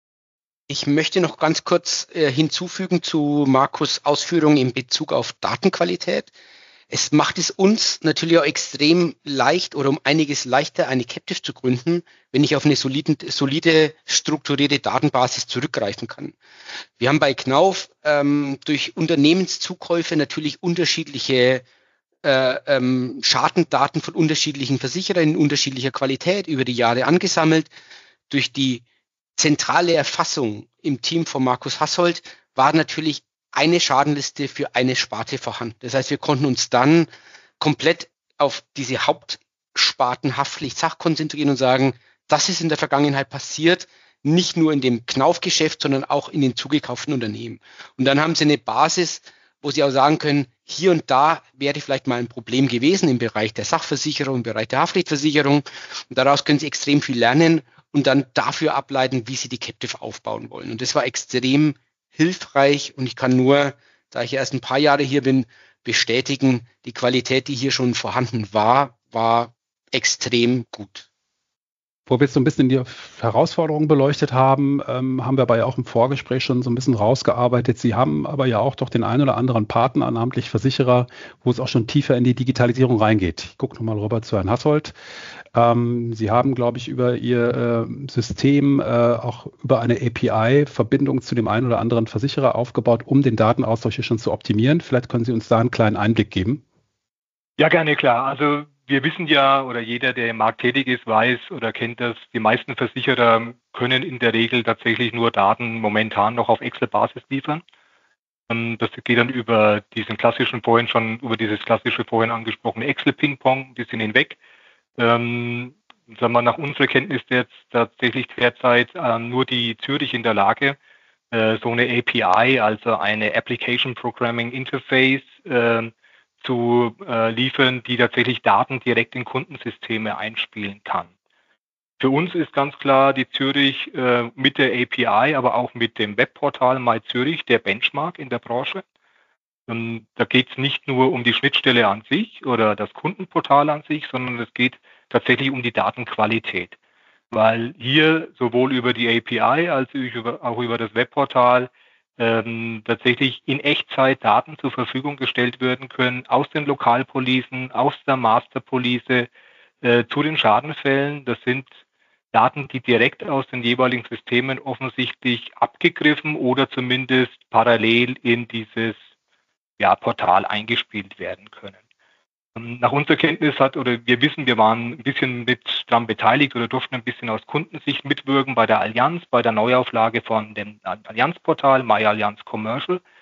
Ich möchte noch ganz kurz äh, hinzufügen zu Markus' Ausführungen in Bezug auf Datenqualität. Es macht es uns natürlich auch extrem leicht oder um einiges leichter, eine Captive zu gründen, wenn ich auf eine solide, solide strukturierte Datenbasis zurückgreifen kann. Wir haben bei Knauf ähm, durch Unternehmenszukäufe natürlich unterschiedliche äh, ähm, Schadendaten von unterschiedlichen Versicherern in unterschiedlicher Qualität über die Jahre angesammelt. Durch die zentrale Erfassung im Team von Markus Hassold war natürlich eine Schadenliste für eine Sparte vorhanden. Das heißt, wir konnten uns dann komplett auf diese Hauptsparten Haftpflicht-Sach konzentrieren und sagen, das ist in der Vergangenheit passiert, nicht nur in dem Knauf-Geschäft, sondern auch in den zugekauften Unternehmen. Und dann haben sie eine Basis, wo sie auch sagen können, hier und da wäre vielleicht mal ein Problem gewesen im Bereich der Sachversicherung, im Bereich der Haftpflichtversicherung. Und daraus können sie extrem viel lernen und dann dafür ableiten, wie sie die Captive aufbauen wollen. Und das war extrem hilfreich und ich kann nur, da ich erst ein paar Jahre hier bin, bestätigen, die Qualität, die hier schon vorhanden war, war extrem gut. Wo wir jetzt so ein bisschen die Herausforderungen beleuchtet haben, ähm, haben wir aber ja auch im Vorgespräch schon so ein bisschen rausgearbeitet. Sie haben aber ja auch doch den einen oder anderen Partner, namentlich Versicherer, wo es auch schon tiefer in die Digitalisierung reingeht. Ich gucke nochmal rüber zu Herrn Hassold. Ähm, Sie haben, glaube ich, über Ihr äh, System äh, auch über eine A P I-Verbindung zu dem einen oder anderen Versicherer aufgebaut, um den Datenaustausch hier schon zu optimieren. Vielleicht können Sie uns da einen kleinen Einblick geben. Ja, gerne, klar. Also wir wissen ja, oder jeder, der im Markt tätig ist, weiß oder kennt das, die meisten Versicherer können in der Regel tatsächlich nur Daten momentan noch auf Excel-Basis liefern. Das geht dann über diesen klassischen vorhin schon, über dieses klassische vorhin angesprochene Excel-Ping-Pong ein bisschen hinweg. Ähm, sagen wir nach unserer Kenntnis jetzt tatsächlich derzeit äh, nur die Zürich in der Lage, äh, so eine A P I, also eine Application Programming Interface, äh, zu äh, liefern, die tatsächlich Daten direkt in Kundensysteme einspielen kann. Für uns ist ganz klar die Zürich äh, mit der A P I, aber auch mit dem Webportal MyZürich der Benchmark in der Branche. Und da geht es nicht nur um die Schnittstelle an sich oder das Kundenportal an sich, sondern es geht tatsächlich um die Datenqualität. Weil hier sowohl über die A P I als auch über das Webportal ähm, tatsächlich in Echtzeit Daten zur Verfügung gestellt werden können aus den Lokalpolicen, aus der Masterpolice äh, zu den Schadenfällen. Das sind Daten, die direkt aus den jeweiligen Systemen offensichtlich abgegriffen oder zumindest parallel in dieses ja, Portal eingespielt werden können. Nach unserer Kenntnis hat, oder wir wissen, wir waren ein bisschen mit dran beteiligt oder durften ein bisschen aus Kundensicht mitwirken bei der Allianz, bei der Neuauflage von dem Allianzportal My Allianz Commercial.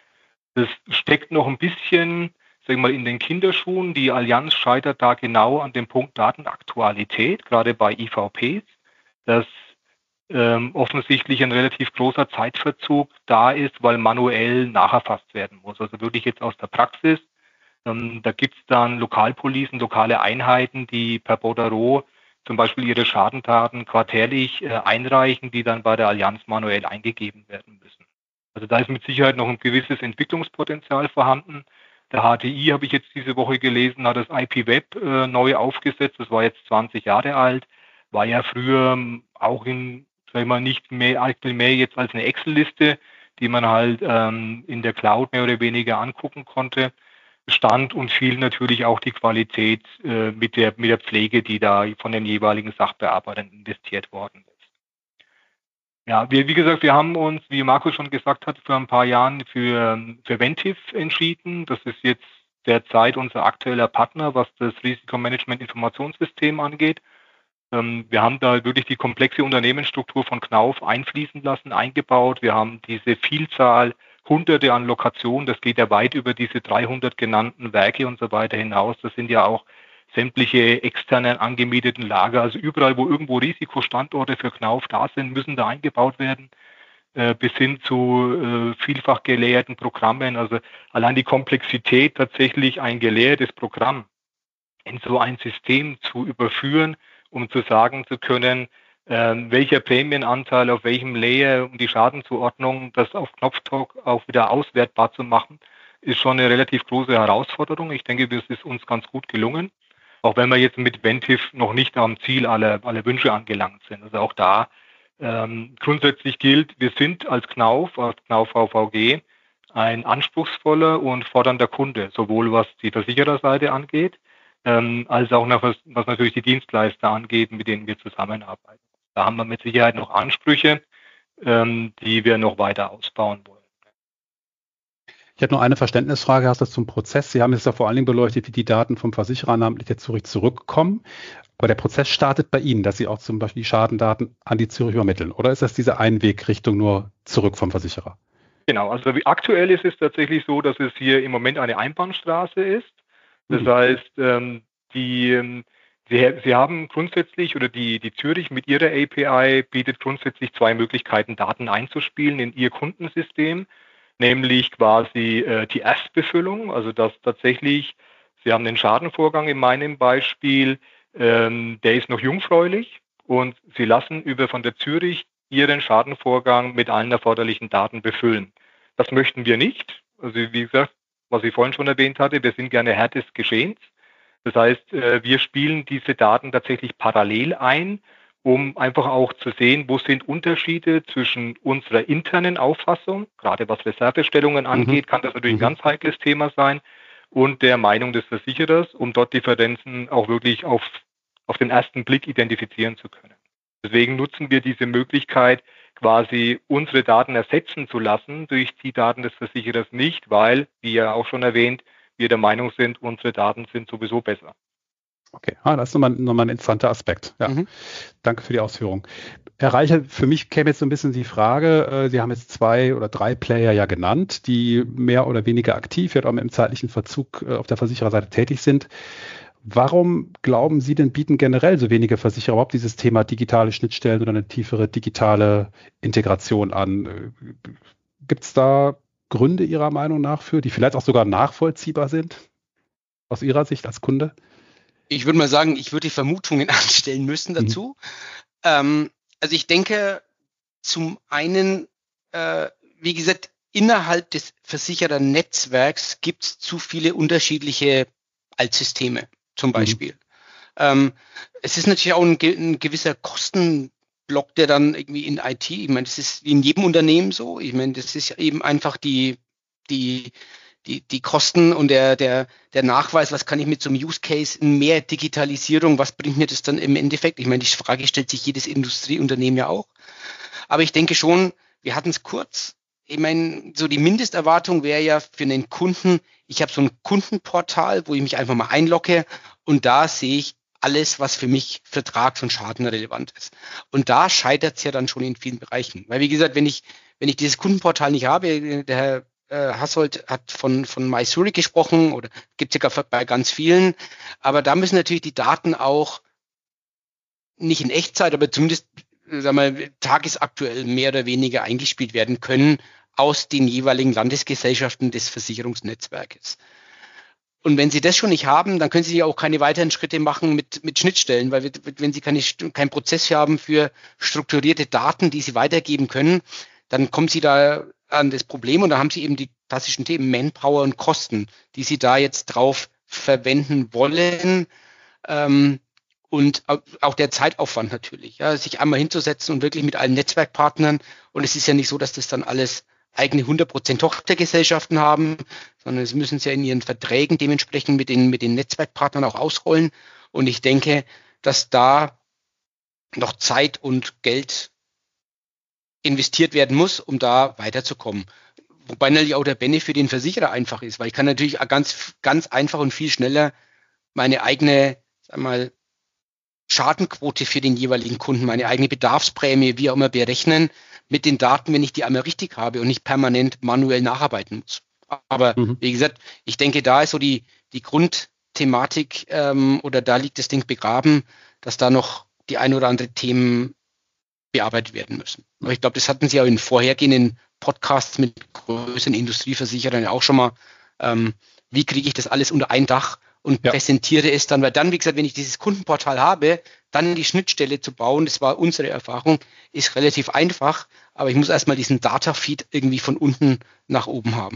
Das steckt noch ein bisschen, sag ich mal, in den Kinderschuhen. Die Allianz scheitert da genau an dem Punkt Datenaktualität, gerade bei I V Ps, dass ähm, offensichtlich ein relativ großer Zeitverzug da ist, weil manuell nacherfasst werden muss. Also wirklich jetzt aus der Praxis. Ähm, da gibt es dann Lokalpolicen, lokale Einheiten, die per Bordereau zum Beispiel ihre Schadendaten quartärlich äh, einreichen, die dann bei der Allianz manuell eingegeben werden müssen. Also da ist mit Sicherheit noch ein gewisses Entwicklungspotenzial vorhanden. Der H T I, habe ich jetzt diese Woche gelesen, hat das I P Web äh, neu aufgesetzt. Das war jetzt zwanzig Jahre alt, war ja früher ähm, auch in, sag ich mal, nicht mehr, mehr jetzt als eine Excel-Liste, die man halt ähm, in der Cloud mehr oder weniger angucken konnte. Stand und fiel natürlich auch die Qualität äh, mit der mit der Pflege, die da von den jeweiligen Sachbearbeitern investiert worden ist. Ja, wir, wie gesagt, wir haben uns, wie Markus schon gesagt hat, vor ein paar Jahren für, für Ventiv entschieden. Das ist jetzt derzeit unser aktueller Partner, was das Risikomanagement-Informationssystem angeht. Ähm, wir haben da wirklich die komplexe Unternehmensstruktur von Knauf einfließen lassen, eingebaut. Wir haben diese Vielzahl, Hunderte an Lokationen, das geht ja weit über diese dreihundert genannten Werke und so weiter hinaus. Das sind ja auch sämtliche externen angemieteten Lager, also überall, wo irgendwo Risikostandorte für Knauf da sind, müssen da eingebaut werden, äh, bis hin zu äh, vielfach geleerten Programmen. Also allein die Komplexität, tatsächlich ein geleertes Programm in so ein System zu überführen, um zu sagen zu können, äh, welcher Prämienanteil auf welchem Layer, um die Schadenzuordnung, das auf Knopfdruck auch wieder auswertbar zu machen, ist schon eine relativ große Herausforderung. Ich denke, das ist uns ganz gut gelungen. Auch wenn wir jetzt mit Ventiv noch nicht am Ziel aller, aller Wünsche angelangt sind. Also auch da ähm, grundsätzlich gilt, wir sind als Knauf, als Knauf V V G, ein anspruchsvoller und fordernder Kunde, sowohl was die Versichererseite angeht, ähm, als auch nach was, was natürlich die Dienstleister angeht, mit denen wir zusammenarbeiten. Da haben wir mit Sicherheit noch Ansprüche, ähm, die wir noch weiter ausbauen wollen. Ich habe noch eine Verständnisfrage, hast du zum Prozess? Sie haben jetzt ja vor allen Dingen beleuchtet, wie die Daten vom Versicherer namentlich der Zürich zurückkommen. Aber der Prozess startet bei Ihnen, dass Sie auch zum Beispiel die Schadendaten an die Zürich übermitteln. Oder ist das diese Einwegrichtung nur zurück vom Versicherer? Genau, also wie aktuell ist es tatsächlich so, dass es hier im Moment eine Einbahnstraße ist. Das mhm. heißt, ähm, die, ähm, Sie, Sie haben grundsätzlich, oder die, die Zürich mit ihrer A P I bietet grundsätzlich zwei Möglichkeiten, Daten einzuspielen in ihr Kundensystem. Nämlich quasi äh, die Erstbefüllung, also dass tatsächlich, Sie haben den Schadenvorgang in meinem Beispiel, ähm, der ist noch jungfräulich und Sie lassen über von der Zürich Ihren Schadenvorgang mit allen erforderlichen Daten befüllen. Das möchten wir nicht. Also wie gesagt, was ich vorhin schon erwähnt hatte, wir sind gerne Herr des Geschehens. Das heißt, äh, wir spielen diese Daten tatsächlich parallel ein, um einfach auch zu sehen, wo sind Unterschiede zwischen unserer internen Auffassung, gerade was Reservestellungen angeht, mhm. kann das natürlich mhm. ein ganz heikles Thema sein, und der Meinung des Versicherers, um dort Differenzen auch wirklich auf, auf den ersten Blick identifizieren zu können. Deswegen nutzen wir diese Möglichkeit, quasi unsere Daten ersetzen zu lassen durch die Daten des Versicherers nicht, weil, wie ja auch schon erwähnt, wir der Meinung sind, unsere Daten sind sowieso besser. Okay, ah, das ist nochmal, nochmal ein interessanter Aspekt. Ja. Mhm. Danke für die Ausführung. Herr Reichel, für mich käme jetzt so ein bisschen die Frage, äh, Sie haben jetzt zwei oder drei Player ja genannt, die mehr oder weniger aktiv, ja auch mit dem zeitlichen Verzug äh, auf der Versichererseite tätig sind. Warum glauben Sie denn, bieten generell so wenige Versicherer überhaupt dieses Thema digitale Schnittstellen oder eine tiefere digitale Integration an? Gibt es da Gründe Ihrer Meinung nach für, die vielleicht auch sogar nachvollziehbar sind, aus Ihrer Sicht als Kunde? Ich würde mal sagen, ich würde die Vermutungen anstellen müssen dazu. Mhm. Ähm, also ich denke, zum einen, äh, wie gesagt, innerhalb des Versicherernetzwerks gibt es zu viele unterschiedliche Altsysteme zum Beispiel. Mhm. Ähm, es ist natürlich auch ein, ein gewisser Kostenblock, der dann irgendwie in I T, ich meine, das ist wie in jedem Unternehmen so. Ich meine, das ist eben einfach die, die, die, die Kosten und der, der, der Nachweis, was kann ich mit so einem Use Case in mehr Digitalisierung, was bringt mir das dann im Endeffekt? Ich meine, die Frage stellt sich jedes Industrieunternehmen ja auch. Aber ich denke schon, wir hatten es kurz. Ich meine, so die Mindesterwartung wäre ja für einen Kunden, ich habe so ein Kundenportal, wo ich mich einfach mal einlogge und da sehe ich alles, was für mich vertrags- und schadenrelevant ist. Und da scheitert es ja dann schon in vielen Bereichen. Weil wie gesagt, wenn ich, wenn ich dieses Kundenportal nicht habe, der Herr äh, Hassold hat von, von Mysuri gesprochen, oder gibt es ja bei ganz vielen. Aber da müssen natürlich die Daten auch nicht in Echtzeit, aber zumindest sagen wir, tagesaktuell mehr oder weniger eingespielt werden können aus den jeweiligen Landesgesellschaften des Versicherungsnetzwerkes. Und wenn Sie das schon nicht haben, dann können Sie ja auch keine weiteren Schritte machen mit, mit Schnittstellen, weil wenn Sie keine, keinen Prozess haben für strukturierte Daten, die Sie weitergeben können, dann kommen Sie da an das Problem und da haben Sie eben die klassischen Themen Manpower und Kosten, die Sie da jetzt drauf verwenden wollen, ähm, und auch der Zeitaufwand natürlich, ja, sich einmal hinzusetzen und wirklich mit allen Netzwerkpartnern, und es ist ja nicht so, dass das dann alles eigene hundert Prozent Tochtergesellschaften haben, sondern es müssen sie ja in ihren Verträgen dementsprechend mit den, mit den Netzwerkpartnern auch ausrollen. Und ich denke, dass da noch Zeit und Geld investiert werden muss, um da weiterzukommen. Wobei natürlich auch der Benefit für den Versicherer einfach ist, weil ich kann natürlich ganz, ganz einfach und viel schneller meine eigene, sag mal, Schadenquote für den jeweiligen Kunden, meine eigene Bedarfsprämie, wie auch immer, berechnen mit den Daten, wenn ich die einmal richtig habe und nicht permanent manuell nacharbeiten muss. Aber mhm. wie gesagt, ich denke, da ist so die, die Grundthematik ähm, oder da liegt das Ding begraben, dass da noch die ein oder andere Themen bearbeitet werden müssen. Aber ich glaube, das hatten Sie auch in vorhergehenden Podcasts mit größeren Industrieversicherern auch schon mal. Ähm, wie kriege ich das alles unter ein Dach und ja. präsentiere es dann, weil dann, wie gesagt, wenn ich dieses Kundenportal habe, dann die Schnittstelle zu bauen, das war unsere Erfahrung, ist relativ einfach, aber ich muss erstmal diesen Data-Feed irgendwie von unten nach oben haben.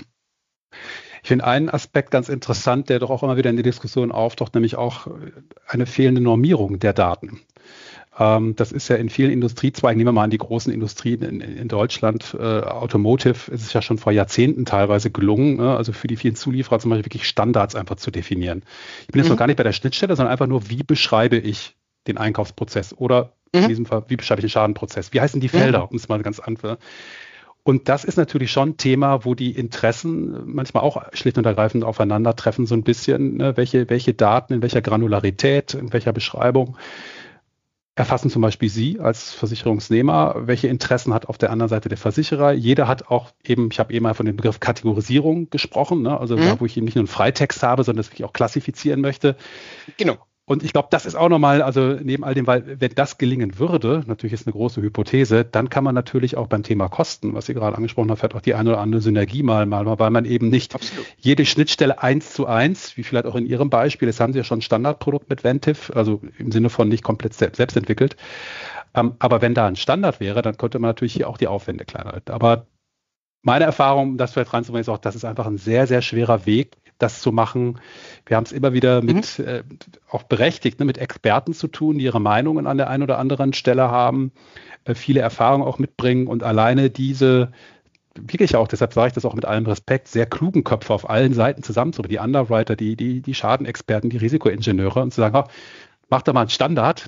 Ich finde einen Aspekt ganz interessant, der doch auch immer wieder in der Diskussion auftaucht, nämlich auch eine fehlende Normierung der Daten. Ähm, das ist ja in vielen Industriezweigen, nehmen wir mal an die großen Industrien in, in Deutschland, äh, Automotive, ist es ja schon vor Jahrzehnten teilweise gelungen, ne? Also für die vielen Zulieferer zum Beispiel wirklich Standards einfach zu definieren. Ich bin jetzt mhm. noch gar nicht bei der Schnittstelle, sondern einfach nur, wie beschreibe ich den Einkaufsprozess oder mhm. in diesem Fall, wie beschreibe ich den Schadenprozess? Wie heißen die Felder, mhm. um es mal ganz einfach. Und das ist natürlich schon ein Thema, wo die Interessen manchmal auch schlicht und ergreifend aufeinandertreffen, so ein bisschen, ne? welche, welche Daten, in welcher Granularität, in welcher Beschreibung erfassen zum Beispiel Sie als Versicherungsnehmer, welche Interessen hat auf der anderen Seite der Versicherer. Jeder hat auch eben, ich habe eben mal von dem Begriff Kategorisierung gesprochen, ne? Also mhm. da, wo ich eben nicht nur einen Freitext habe, sondern das wirklich auch klassifizieren möchte. Genau. Und ich glaube, das ist auch nochmal, also neben all dem, weil wenn das gelingen würde, natürlich ist eine große Hypothese, dann kann man natürlich auch beim Thema Kosten, was Sie gerade angesprochen haben, vielleicht auch die eine oder andere Synergie mal, mal, weil man eben nicht Absolut. jede Schnittstelle eins zu eins, wie vielleicht auch in Ihrem Beispiel, das haben Sie ja schon ein Standardprodukt mit Ventiv, also im Sinne von nicht komplett selbst, selbst entwickelt. Ähm, aber wenn da ein Standard wäre, dann könnte man natürlich hier auch die Aufwände kleiner halten. Aber meine Erfahrung, das vielleicht reinzubringen, ist auch, das ist einfach ein sehr, sehr schwerer Weg, das zu machen. Wir haben es immer wieder mit, mhm. äh, auch berechtigt, ne, mit Experten zu tun, die ihre Meinungen an der einen oder anderen Stelle haben, äh, viele Erfahrungen auch mitbringen und alleine diese, wirklich auch, deshalb sage ich das auch mit allem Respekt, sehr klugen Köpfe auf allen Seiten zusammenzubringen, die Underwriter, die, die, die Schadenexperten, die Risikoingenieure und zu sagen, oh, mach doch mal einen Standard.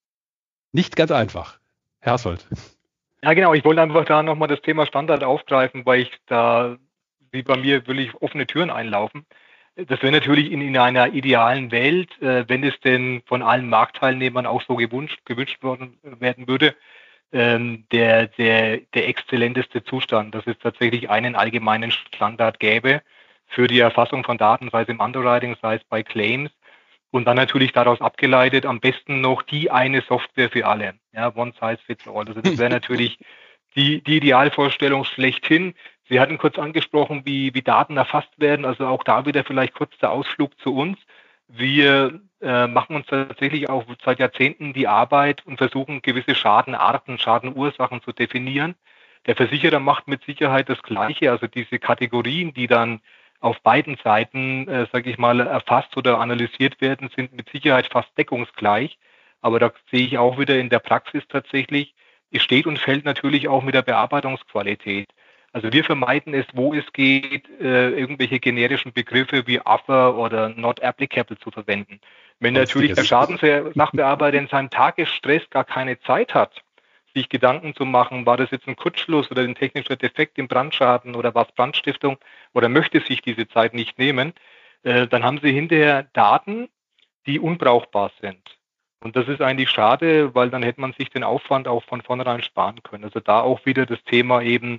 Nicht ganz einfach. Herr Hassold. Ja, genau. Ich wollte einfach da nochmal das Thema Standard aufgreifen, weil ich da, wie bei mir, will ich offene Türen einlaufen. Das wäre natürlich in, in einer idealen Welt, äh, wenn es denn von allen Marktteilnehmern auch so gewünscht, gewünscht worden, werden würde, ähm, der, der, der exzellenteste Zustand, dass es tatsächlich einen allgemeinen Standard gäbe für die Erfassung von Daten, sei es im Underwriting, sei es bei Claims. Und dann natürlich daraus abgeleitet am besten noch die eine Software für alle. Ja, one size fits all. Also das wäre natürlich die, die Idealvorstellung schlechthin. Sie hatten kurz angesprochen, wie, wie Daten erfasst werden. Also auch da wieder vielleicht kurz der Ausflug zu uns. Wir äh, machen uns tatsächlich auch seit Jahrzehnten die Arbeit und versuchen gewisse Schadenarten, Schadenursachen zu definieren. Der Versicherer macht mit Sicherheit das Gleiche. Also diese Kategorien, die dann auf beiden Seiten, äh, sage ich mal, erfasst oder analysiert werden, sind mit Sicherheit fast deckungsgleich. Aber da sehe ich auch wieder in der Praxis tatsächlich, es steht und fällt natürlich auch mit der Bearbeitungsqualität. Also wir vermeiden es, wo es geht, äh, irgendwelche generischen Begriffe wie other oder not applicable zu verwenden. Wenn natürlich der Schadenssachbearbeiter in seinem Tagesstress gar keine Zeit hat, sich Gedanken zu machen, war das jetzt ein Kurzschluss oder ein technischer Defekt im Brandschaden oder war es Brandstiftung oder möchte sich diese Zeit nicht nehmen, äh, dann haben sie hinterher Daten, die unbrauchbar sind. Und das ist eigentlich schade, weil dann hätte man sich den Aufwand auch von vornherein sparen können. Also da auch wieder das Thema eben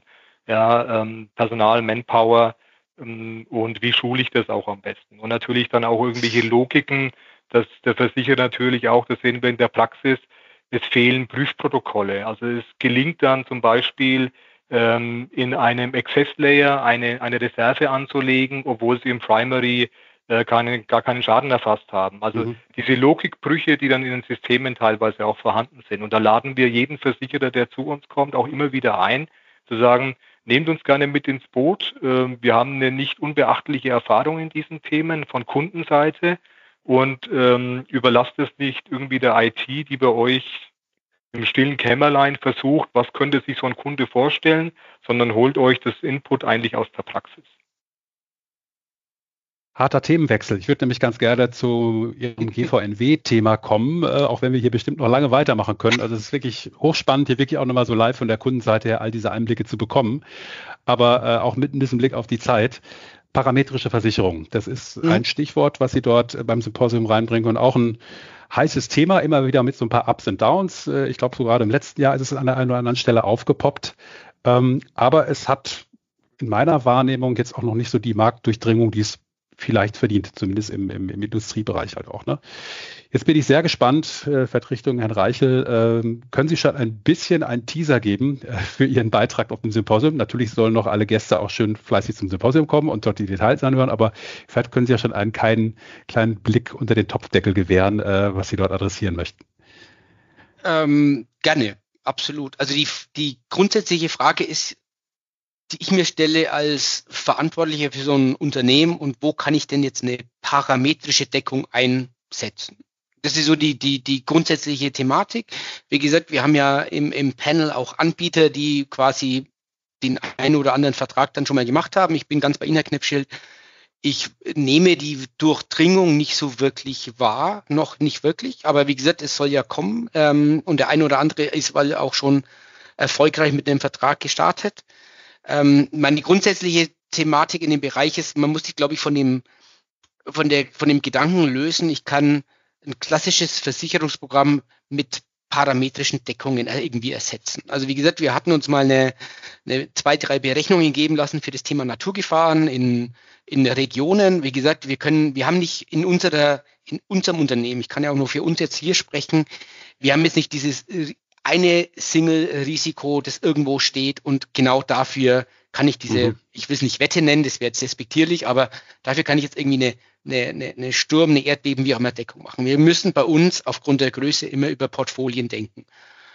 ja, ähm, Personal, Manpower ähm, und wie schule ich das auch am besten. Und natürlich dann auch irgendwelche Logiken, dass der Versicherer natürlich auch, das sehen wir in der Praxis, es fehlen Prüfprotokolle. Also es gelingt dann zum Beispiel ähm, in einem Access Layer eine, eine Reserve anzulegen, obwohl sie im Primary äh, keine, gar keinen Schaden erfasst haben. Also Mhm. diese Logikbrüche, die dann in den Systemen teilweise auch vorhanden sind. Und da laden wir jeden Versicherer, der zu uns kommt, auch immer wieder ein, zu sagen, nehmt uns gerne mit ins Boot. Ähm, wir haben eine nicht unbeachtliche Erfahrung in diesen Themen von Kundenseite und ähm, überlasst es nicht irgendwie der I T, die bei euch im stillen Kämmerlein versucht, was könnte sich so ein Kunde vorstellen, sondern holt euch das Input eigentlich aus der Praxis. Harter Themenwechsel. Ich würde nämlich ganz gerne zu Ihrem G V N W-Thema kommen, äh, auch wenn wir hier bestimmt noch lange weitermachen können. Also es ist wirklich hochspannend, hier wirklich auch nochmal so live von der Kundenseite her all diese Einblicke zu bekommen. Aber äh, auch mit ein bisschen Blick auf die Zeit. Parametrische Versicherung, das ist mhm. ein Stichwort, was Sie dort beim Symposium reinbringen und auch ein heißes Thema, immer wieder mit so ein paar Ups und Downs. Ich glaube, so gerade im letzten Jahr ist es an der einen oder anderen Stelle aufgepoppt. Ähm, aber es hat in meiner Wahrnehmung jetzt auch noch nicht so die Marktdurchdringung, die es vielleicht verdient, zumindest im, im, im Industriebereich halt auch. Ne? Jetzt bin ich sehr gespannt, äh, Vertrichtung Herrn Reichel, äh, können Sie schon ein bisschen einen Teaser geben äh, für Ihren Beitrag auf dem Symposium? Natürlich sollen noch alle Gäste auch schön fleißig zum Symposium kommen und dort die Details anhören, aber vielleicht können Sie ja schon einen kleinen, kleinen Blick unter den Topfdeckel gewähren, äh, was Sie dort adressieren möchten. Ähm, gerne, absolut. Also die, die grundsätzliche Frage ist, die ich mir stelle als Verantwortlicher für so ein Unternehmen, und wo kann ich denn jetzt eine parametrische Deckung einsetzen? Das ist so die, die, die grundsätzliche Thematik. Wie gesagt, wir haben ja im, im Panel auch Anbieter, die quasi den einen oder anderen Vertrag dann schon mal gemacht haben. Ich bin ganz bei Ihnen, Herr Knipschild. Ich nehme die Durchdringung nicht so wirklich wahr, noch nicht wirklich. Aber wie gesagt, es soll ja kommen. Ähm, und der eine oder andere ist weil auch schon erfolgreich mit einem Vertrag gestartet. Ähm, meine grundsätzliche Thematik in dem Bereich ist, man muss sich, glaube ich, von dem, von der, von dem Gedanken lösen, ich kann ein klassisches Versicherungsprogramm mit parametrischen Deckungen irgendwie ersetzen. Also wie gesagt, wir hatten uns mal eine, eine zwei, drei Berechnungen geben lassen für das Thema Naturgefahren in, in Regionen. Wie gesagt, wir können, wir haben nicht in unserer, in unserem Unternehmen, ich kann ja auch nur für uns jetzt hier sprechen, wir haben jetzt nicht dieses eine Single-Risiko, das irgendwo steht, und genau dafür kann ich diese, mhm. ich will es nicht Wette nennen, das wäre jetzt despektierlich, aber dafür kann ich jetzt irgendwie eine, eine, eine Sturm, eine Erdbeben, wie auch immer Deckung machen. Wir müssen bei uns aufgrund der Größe immer über Portfolien denken.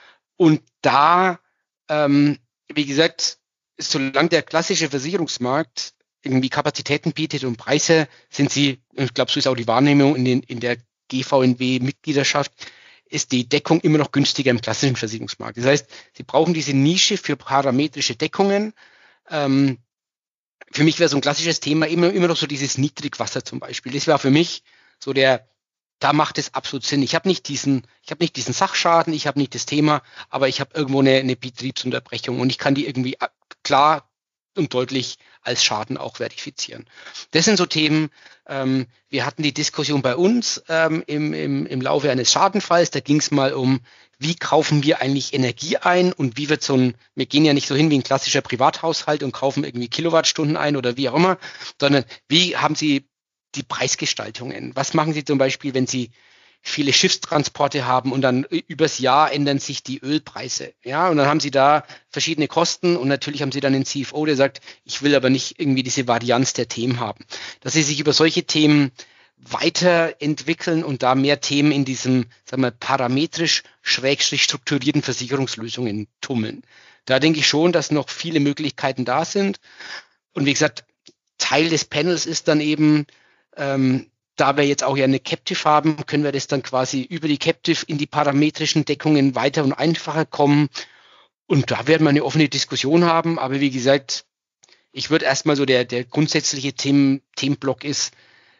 Und da, ähm, wie gesagt, solange der klassische Versicherungsmarkt irgendwie Kapazitäten bietet und Preise, sind sie, ich glaube, so ist auch die Wahrnehmung in, den, in der G V N W-Mitgliedschaft, ist die Deckung immer noch günstiger im klassischen Versicherungsmarkt. Das heißt, Sie brauchen diese Nische für parametrische Deckungen. Ähm, für mich wäre so ein klassisches Thema immer, immer noch so dieses Niedrigwasser zum Beispiel. Das wäre für mich so der, da macht es absolut Sinn. Ich habe nicht diesen, ich habe nicht diesen Sachschaden, ich habe nicht das Thema, aber ich habe irgendwo eine, eine Betriebsunterbrechung und ich kann die irgendwie klar und deutlich als Schaden auch verifizieren. Das sind so Themen, ähm, wir hatten die Diskussion bei uns ähm, im, im, im Laufe eines Schadenfalls, da ging es mal um, wie kaufen wir eigentlich Energie ein und wie wird so ein, wir gehen ja nicht so hin wie ein klassischer Privathaushalt und kaufen irgendwie Kilowattstunden ein oder wie auch immer, sondern wie haben Sie die Preisgestaltungen? Was machen Sie zum Beispiel, wenn Sie viele Schiffstransporte haben und dann übers Jahr ändern sich die Ölpreise. Ja, und dann haben Sie da verschiedene Kosten und natürlich haben Sie dann einen C F O, der sagt, ich will aber nicht irgendwie diese Varianz der Themen haben. Dass Sie sich über solche Themen weiterentwickeln und da mehr Themen in diesem, sagen wir, parametrisch schrägstrich strukturierten Versicherungslösungen tummeln. Da denke ich schon, dass noch viele Möglichkeiten da sind. Und wie gesagt, Teil des Panels ist dann eben, ähm, da wir jetzt auch ja eine Captive haben, können wir das dann quasi über die Captive in die parametrischen Deckungen weiter und einfacher kommen. Und da werden wir eine offene Diskussion haben. Aber wie gesagt, ich würde erstmal so der, der grundsätzliche Themen, Themenblock ist,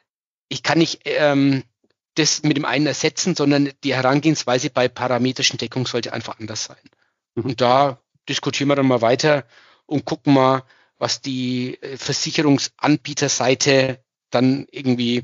ich kann nicht ähm, das mit dem einen ersetzen, sondern die Herangehensweise bei parametrischen Deckungen sollte einfach anders sein. Mhm. Und da diskutieren wir dann mal weiter und gucken mal, was die Versicherungsanbieterseite dann irgendwie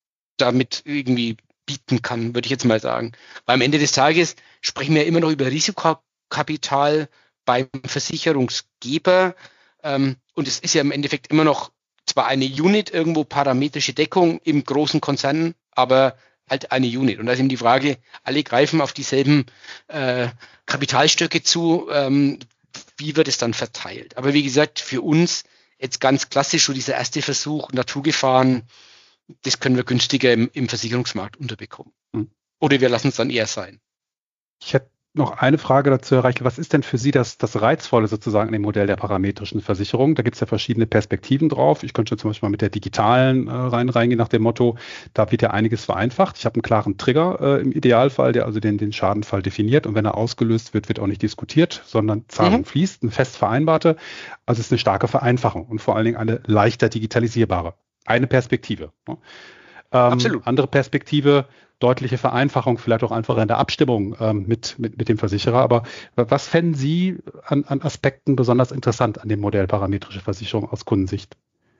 damit irgendwie bieten kann, würde ich jetzt mal sagen. Weil am Ende des Tages sprechen wir immer noch über Risikokapital beim Versicherungsgeber. Ähm, und es ist ja im Endeffekt immer noch zwar eine Unit irgendwo parametrische Deckung im großen Konzern, aber halt eine Unit. Und da ist eben die Frage, alle greifen auf dieselben äh, Kapitalstöcke zu, ähm, wie wird es dann verteilt? Aber wie gesagt, für uns jetzt ganz klassisch so dieser erste Versuch, Naturgefahren, das können wir günstiger im, im Versicherungsmarkt unterbekommen. Hm. Oder wir lassen es dann eher sein. Ich hätte noch eine Frage dazu, Herr Reichel. Was ist denn für Sie das, das Reizvolle sozusagen in dem Modell der parametrischen Versicherung? Da gibt es ja verschiedene Perspektiven drauf. Ich könnte schon zum Beispiel mal mit der digitalen äh, rein reingehen nach dem Motto, da wird ja einiges vereinfacht. Ich habe einen klaren Trigger äh, im Idealfall, der also den, den Schadenfall definiert. Und wenn er ausgelöst wird, wird auch nicht diskutiert, sondern Zahlung mhm. fließt, eine fest vereinbarte. Also es ist eine starke Vereinfachung und vor allen Dingen eine leichter digitalisierbare. Eine Perspektive. Ne? Ähm, Absolut. Andere Perspektive, deutliche Vereinfachung, vielleicht auch einfach in der Abstimmung ähm, mit, mit, mit dem Versicherer. Aber was fänden Sie an, an Aspekten besonders interessant an dem Modell parametrische Versicherung aus Kundensicht?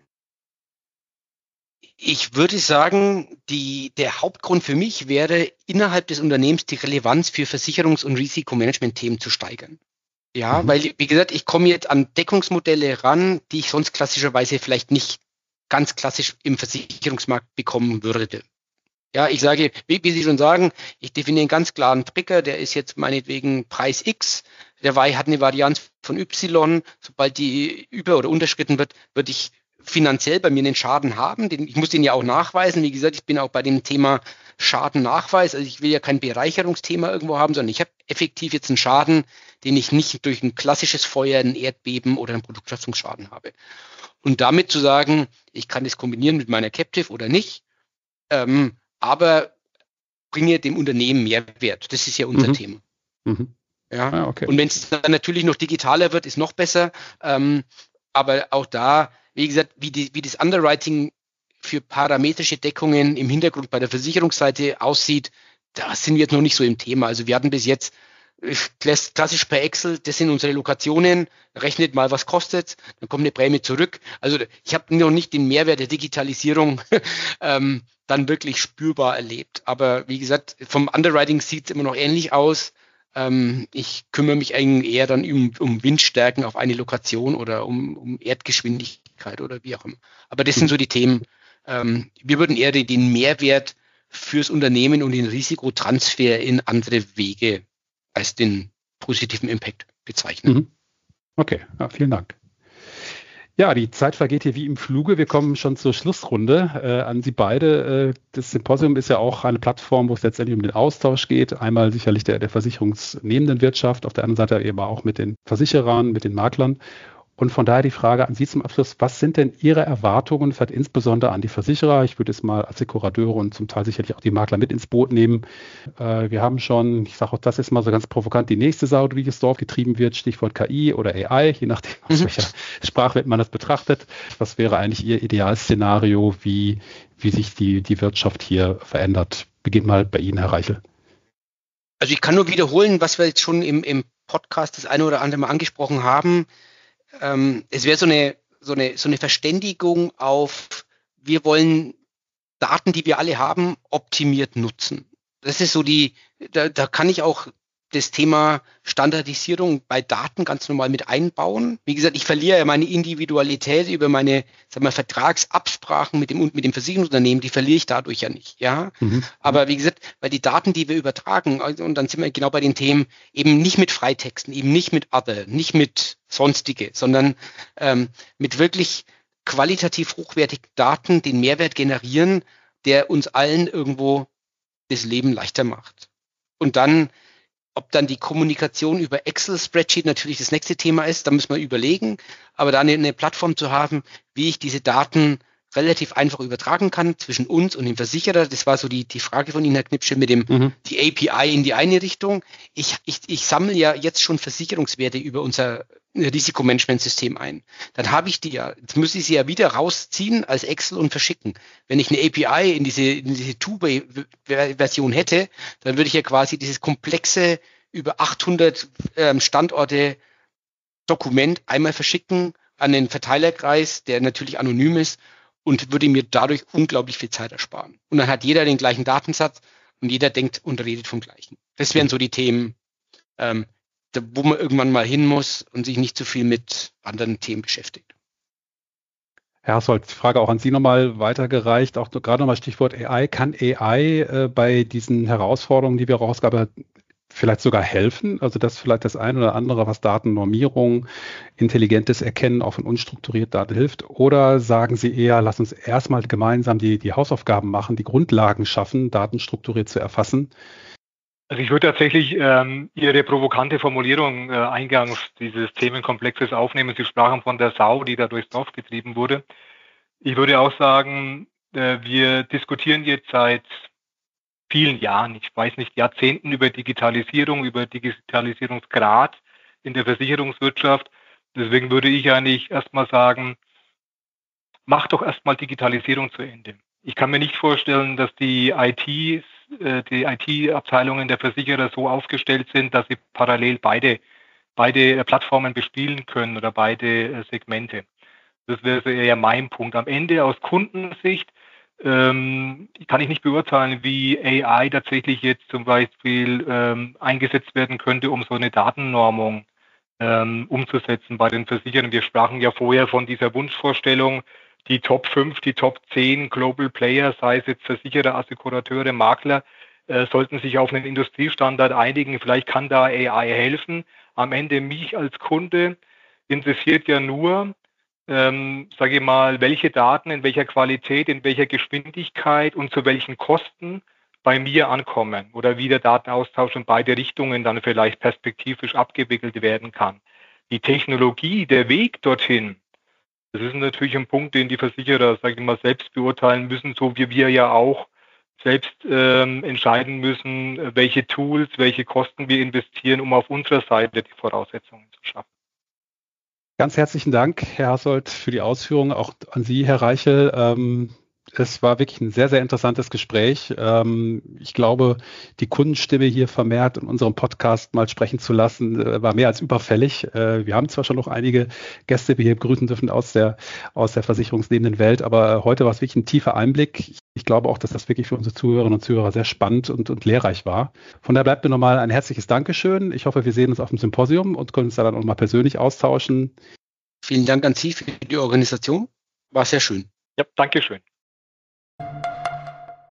Ich würde sagen, die, der Hauptgrund für mich wäre, innerhalb des Unternehmens die Relevanz für Versicherungs- und Risikomanagement-Themen zu steigern. Ja, mhm. weil, wie gesagt, ich komme jetzt an Deckungsmodelle ran, die ich sonst klassischerweise vielleicht nicht ganz klassisch im Versicherungsmarkt bekommen würde. Ja, ich sage, wie, wie Sie schon sagen, ich definiere einen ganz klaren Trigger, der ist jetzt meinetwegen Preis X, der hat eine Varianz von Y, sobald die über- oder unterschritten wird, würde ich finanziell bei mir einen Schaden haben. Den, ich muss den ja auch nachweisen. Wie gesagt, ich bin auch bei dem Thema Schadennachweis. Also ich will ja kein Bereicherungsthema irgendwo haben, sondern ich habe effektiv jetzt einen Schaden, den ich nicht durch ein klassisches Feuer, ein Erdbeben oder einen Produkthaftungsschaden habe. Und damit zu sagen, ich kann das kombinieren mit meiner Captive oder nicht, ähm, aber bringe dem Unternehmen Mehrwert. Das ist ja unser mhm. Thema. Mhm. Ja. Ah, okay. Und wenn es dann natürlich noch digitaler wird, ist noch besser. Ähm, aber auch da, wie gesagt, wie, die, wie das Underwriting für parametrische Deckungen im Hintergrund bei der Versicherungsseite aussieht, da sind wir jetzt noch nicht so im Thema. Also wir hatten bis jetzt klassisch per Excel, das sind unsere Lokationen, rechnet mal, was kostet, dann kommt eine Prämie zurück. Also ich habe noch nicht den Mehrwert der Digitalisierung ähm, dann wirklich spürbar erlebt. Aber wie gesagt, vom Underwriting sieht es immer noch ähnlich aus. Ähm, ich kümmere mich eigentlich eher dann um, um Windstärken auf eine Lokation oder um, um Erdgeschwindigkeit oder wie auch immer. Aber das sind so die Themen. Ähm, wir würden eher den Mehrwert fürs Unternehmen und den Risikotransfer in andere Wege als den positiven Impact bezeichnen. Okay, ja, vielen Dank. Ja, die Zeit vergeht hier wie im Fluge. Wir kommen schon zur Schlussrunde äh, an Sie beide. Äh, das Symposium ist ja auch eine Plattform, wo es letztendlich um den Austausch geht. Einmal sicherlich der, der versicherungsnehmenden Wirtschaft, auf der anderen Seite eben auch mit den Versicherern, mit den Maklern. Und von daher die Frage an Sie zum Abschluss, was sind denn Ihre Erwartungen, vielleicht insbesondere an die Versicherer? Ich würde es mal Assekurateure und zum Teil sicherlich auch die Makler mit ins Boot nehmen. Äh, wir haben schon, ich sage auch das ist mal so ganz provokant, die nächste Sau, die durchs Dorf getrieben wird, Stichwort K I oder A I, je nachdem, aus mhm. welcher Sprachwelt man das betrachtet. Was wäre eigentlich Ihr Idealszenario, wie, wie sich die, die Wirtschaft hier verändert? Beginnt mal bei Ihnen, Herr Reichel. Also ich kann nur wiederholen, was wir jetzt schon im, im Podcast das eine oder andere Mal angesprochen haben. Ähm, es wäre so eine, so eine, so eine Verständigung auf, wir wollen Daten, die wir alle haben, optimiert nutzen. Das ist so die, da, da kann ich auch das Thema Standardisierung bei Daten ganz normal mit einbauen. Wie gesagt, ich verliere ja meine Individualität über meine, sag mal, Vertragsabsprachen mit dem, mit dem Versicherungsunternehmen, die verliere ich dadurch ja nicht, ja. Mhm. Aber wie gesagt, weil die Daten, die wir übertragen, und dann sind wir genau bei den Themen, eben nicht mit Freitexten, eben nicht mit Other, nicht mit Sonstige, sondern ähm, mit wirklich qualitativ hochwertigen Daten den Mehrwert generieren, der uns allen irgendwo das Leben leichter macht. Und dann, ob dann die Kommunikation über Excel-Spreadsheet natürlich das nächste Thema ist, da müssen wir überlegen. Aber da eine, eine Plattform zu haben, wie ich diese Daten relativ einfach übertragen kann zwischen uns und dem Versicherer, das war so die, die Frage von Ihnen, Herr Knipschel, mit dem mhm. die A P I in die eine Richtung. Ich, ich, ich sammle ja jetzt schon Versicherungswerte über unser Risikomanagementsystem ein. Dann habe ich die ja, jetzt muss ich sie ja wieder rausziehen als Excel und verschicken. Wenn ich eine A P I in diese, in diese Two-Way-Version hätte, dann würde ich ja quasi dieses komplexe über achthundert ähm, Standorte Dokument einmal verschicken an den Verteilerkreis, der natürlich anonym ist, und würde mir dadurch unglaublich viel Zeit ersparen. Und dann hat jeder den gleichen Datensatz und jeder denkt und redet vom Gleichen. Das wären so die Themen, ähm, wo man irgendwann mal hin muss und sich nicht zu viel mit anderen Themen beschäftigt. Herr Hassold, die Frage auch an Sie nochmal weitergereicht, auch gerade nochmal Stichwort A I. Kann A I äh, bei diesen Herausforderungen, die wir rausgaben, vielleicht sogar helfen? Also dass vielleicht das eine oder andere, was Datennormierung, intelligentes Erkennen auch von unstrukturierten Daten hilft? Oder sagen Sie eher, lass uns erstmal gemeinsam die, die Hausaufgaben machen, die Grundlagen schaffen, Daten strukturiert zu erfassen? Also ich würde tatsächlich ähm, Ihre provokante Formulierung äh, eingangs dieses Themenkomplexes aufnehmen. Sie sprachen von der Sau, die da durchs Dorf getrieben wurde. Ich würde auch sagen, äh, wir diskutieren jetzt seit vielen Jahren, ich weiß nicht, Jahrzehnten über Digitalisierung, über Digitalisierungsgrad in der Versicherungswirtschaft. Deswegen würde ich eigentlich erstmal sagen, mach doch erstmal Digitalisierung zu Ende. Ich kann mir nicht vorstellen, dass die I Ts, äh, die I T-Abteilungen der Versicherer so aufgestellt sind, dass sie parallel beide, beide Plattformen bespielen können oder beide äh, Segmente. Das wäre so eher mein Punkt. Am Ende aus Kundensicht ähm, kann ich nicht beurteilen, wie A I tatsächlich jetzt zum Beispiel ähm, eingesetzt werden könnte, um so eine Datennormung ähm, umzusetzen bei den Versicherern. Wir sprachen ja vorher von dieser Wunschvorstellung, die Top fünf, die Top zehn Global Player, sei es jetzt Versicherer, Assekurateure, Makler, äh, sollten sich auf einen Industriestandard einigen. Vielleicht kann da A I helfen. Am Ende mich als Kunde interessiert ja nur, ähm, sage ich mal, welche Daten in welcher Qualität, in welcher Geschwindigkeit und zu welchen Kosten bei mir ankommen oder wie der Datenaustausch in beide Richtungen dann vielleicht perspektivisch abgewickelt werden kann. Die Technologie, der Weg dorthin, das ist natürlich ein Punkt, den die Versicherer, sage ich mal, selbst beurteilen müssen, so wie wir ja auch selbst ähm, entscheiden müssen, welche Tools, welche Kosten wir investieren, um auf unserer Seite die Voraussetzungen zu schaffen. Ganz herzlichen Dank, Herr Hassold, für die Ausführungen, auch an Sie, Herr Reichel. Ähm, es war wirklich ein sehr, sehr interessantes Gespräch. Ähm, ich glaube, die Kundenstimme hier vermehrt in unserem Podcast mal sprechen zu lassen, äh, war mehr als überfällig. Äh, wir haben zwar schon noch einige Gäste, die wir hier begrüßen dürfen aus der, aus der versicherungsnehmenden Welt, aber heute war es wirklich ein tiefer Einblick. Ich glaube auch, dass das wirklich für unsere Zuhörerinnen und Zuhörer sehr spannend und, und lehrreich war. Von daher bleibt mir nochmal ein herzliches Dankeschön. Ich hoffe, wir sehen uns auf dem Symposium und können uns da dann auch mal persönlich austauschen. Vielen Dank an Sie für die Organisation. War sehr schön. Ja, Dankeschön.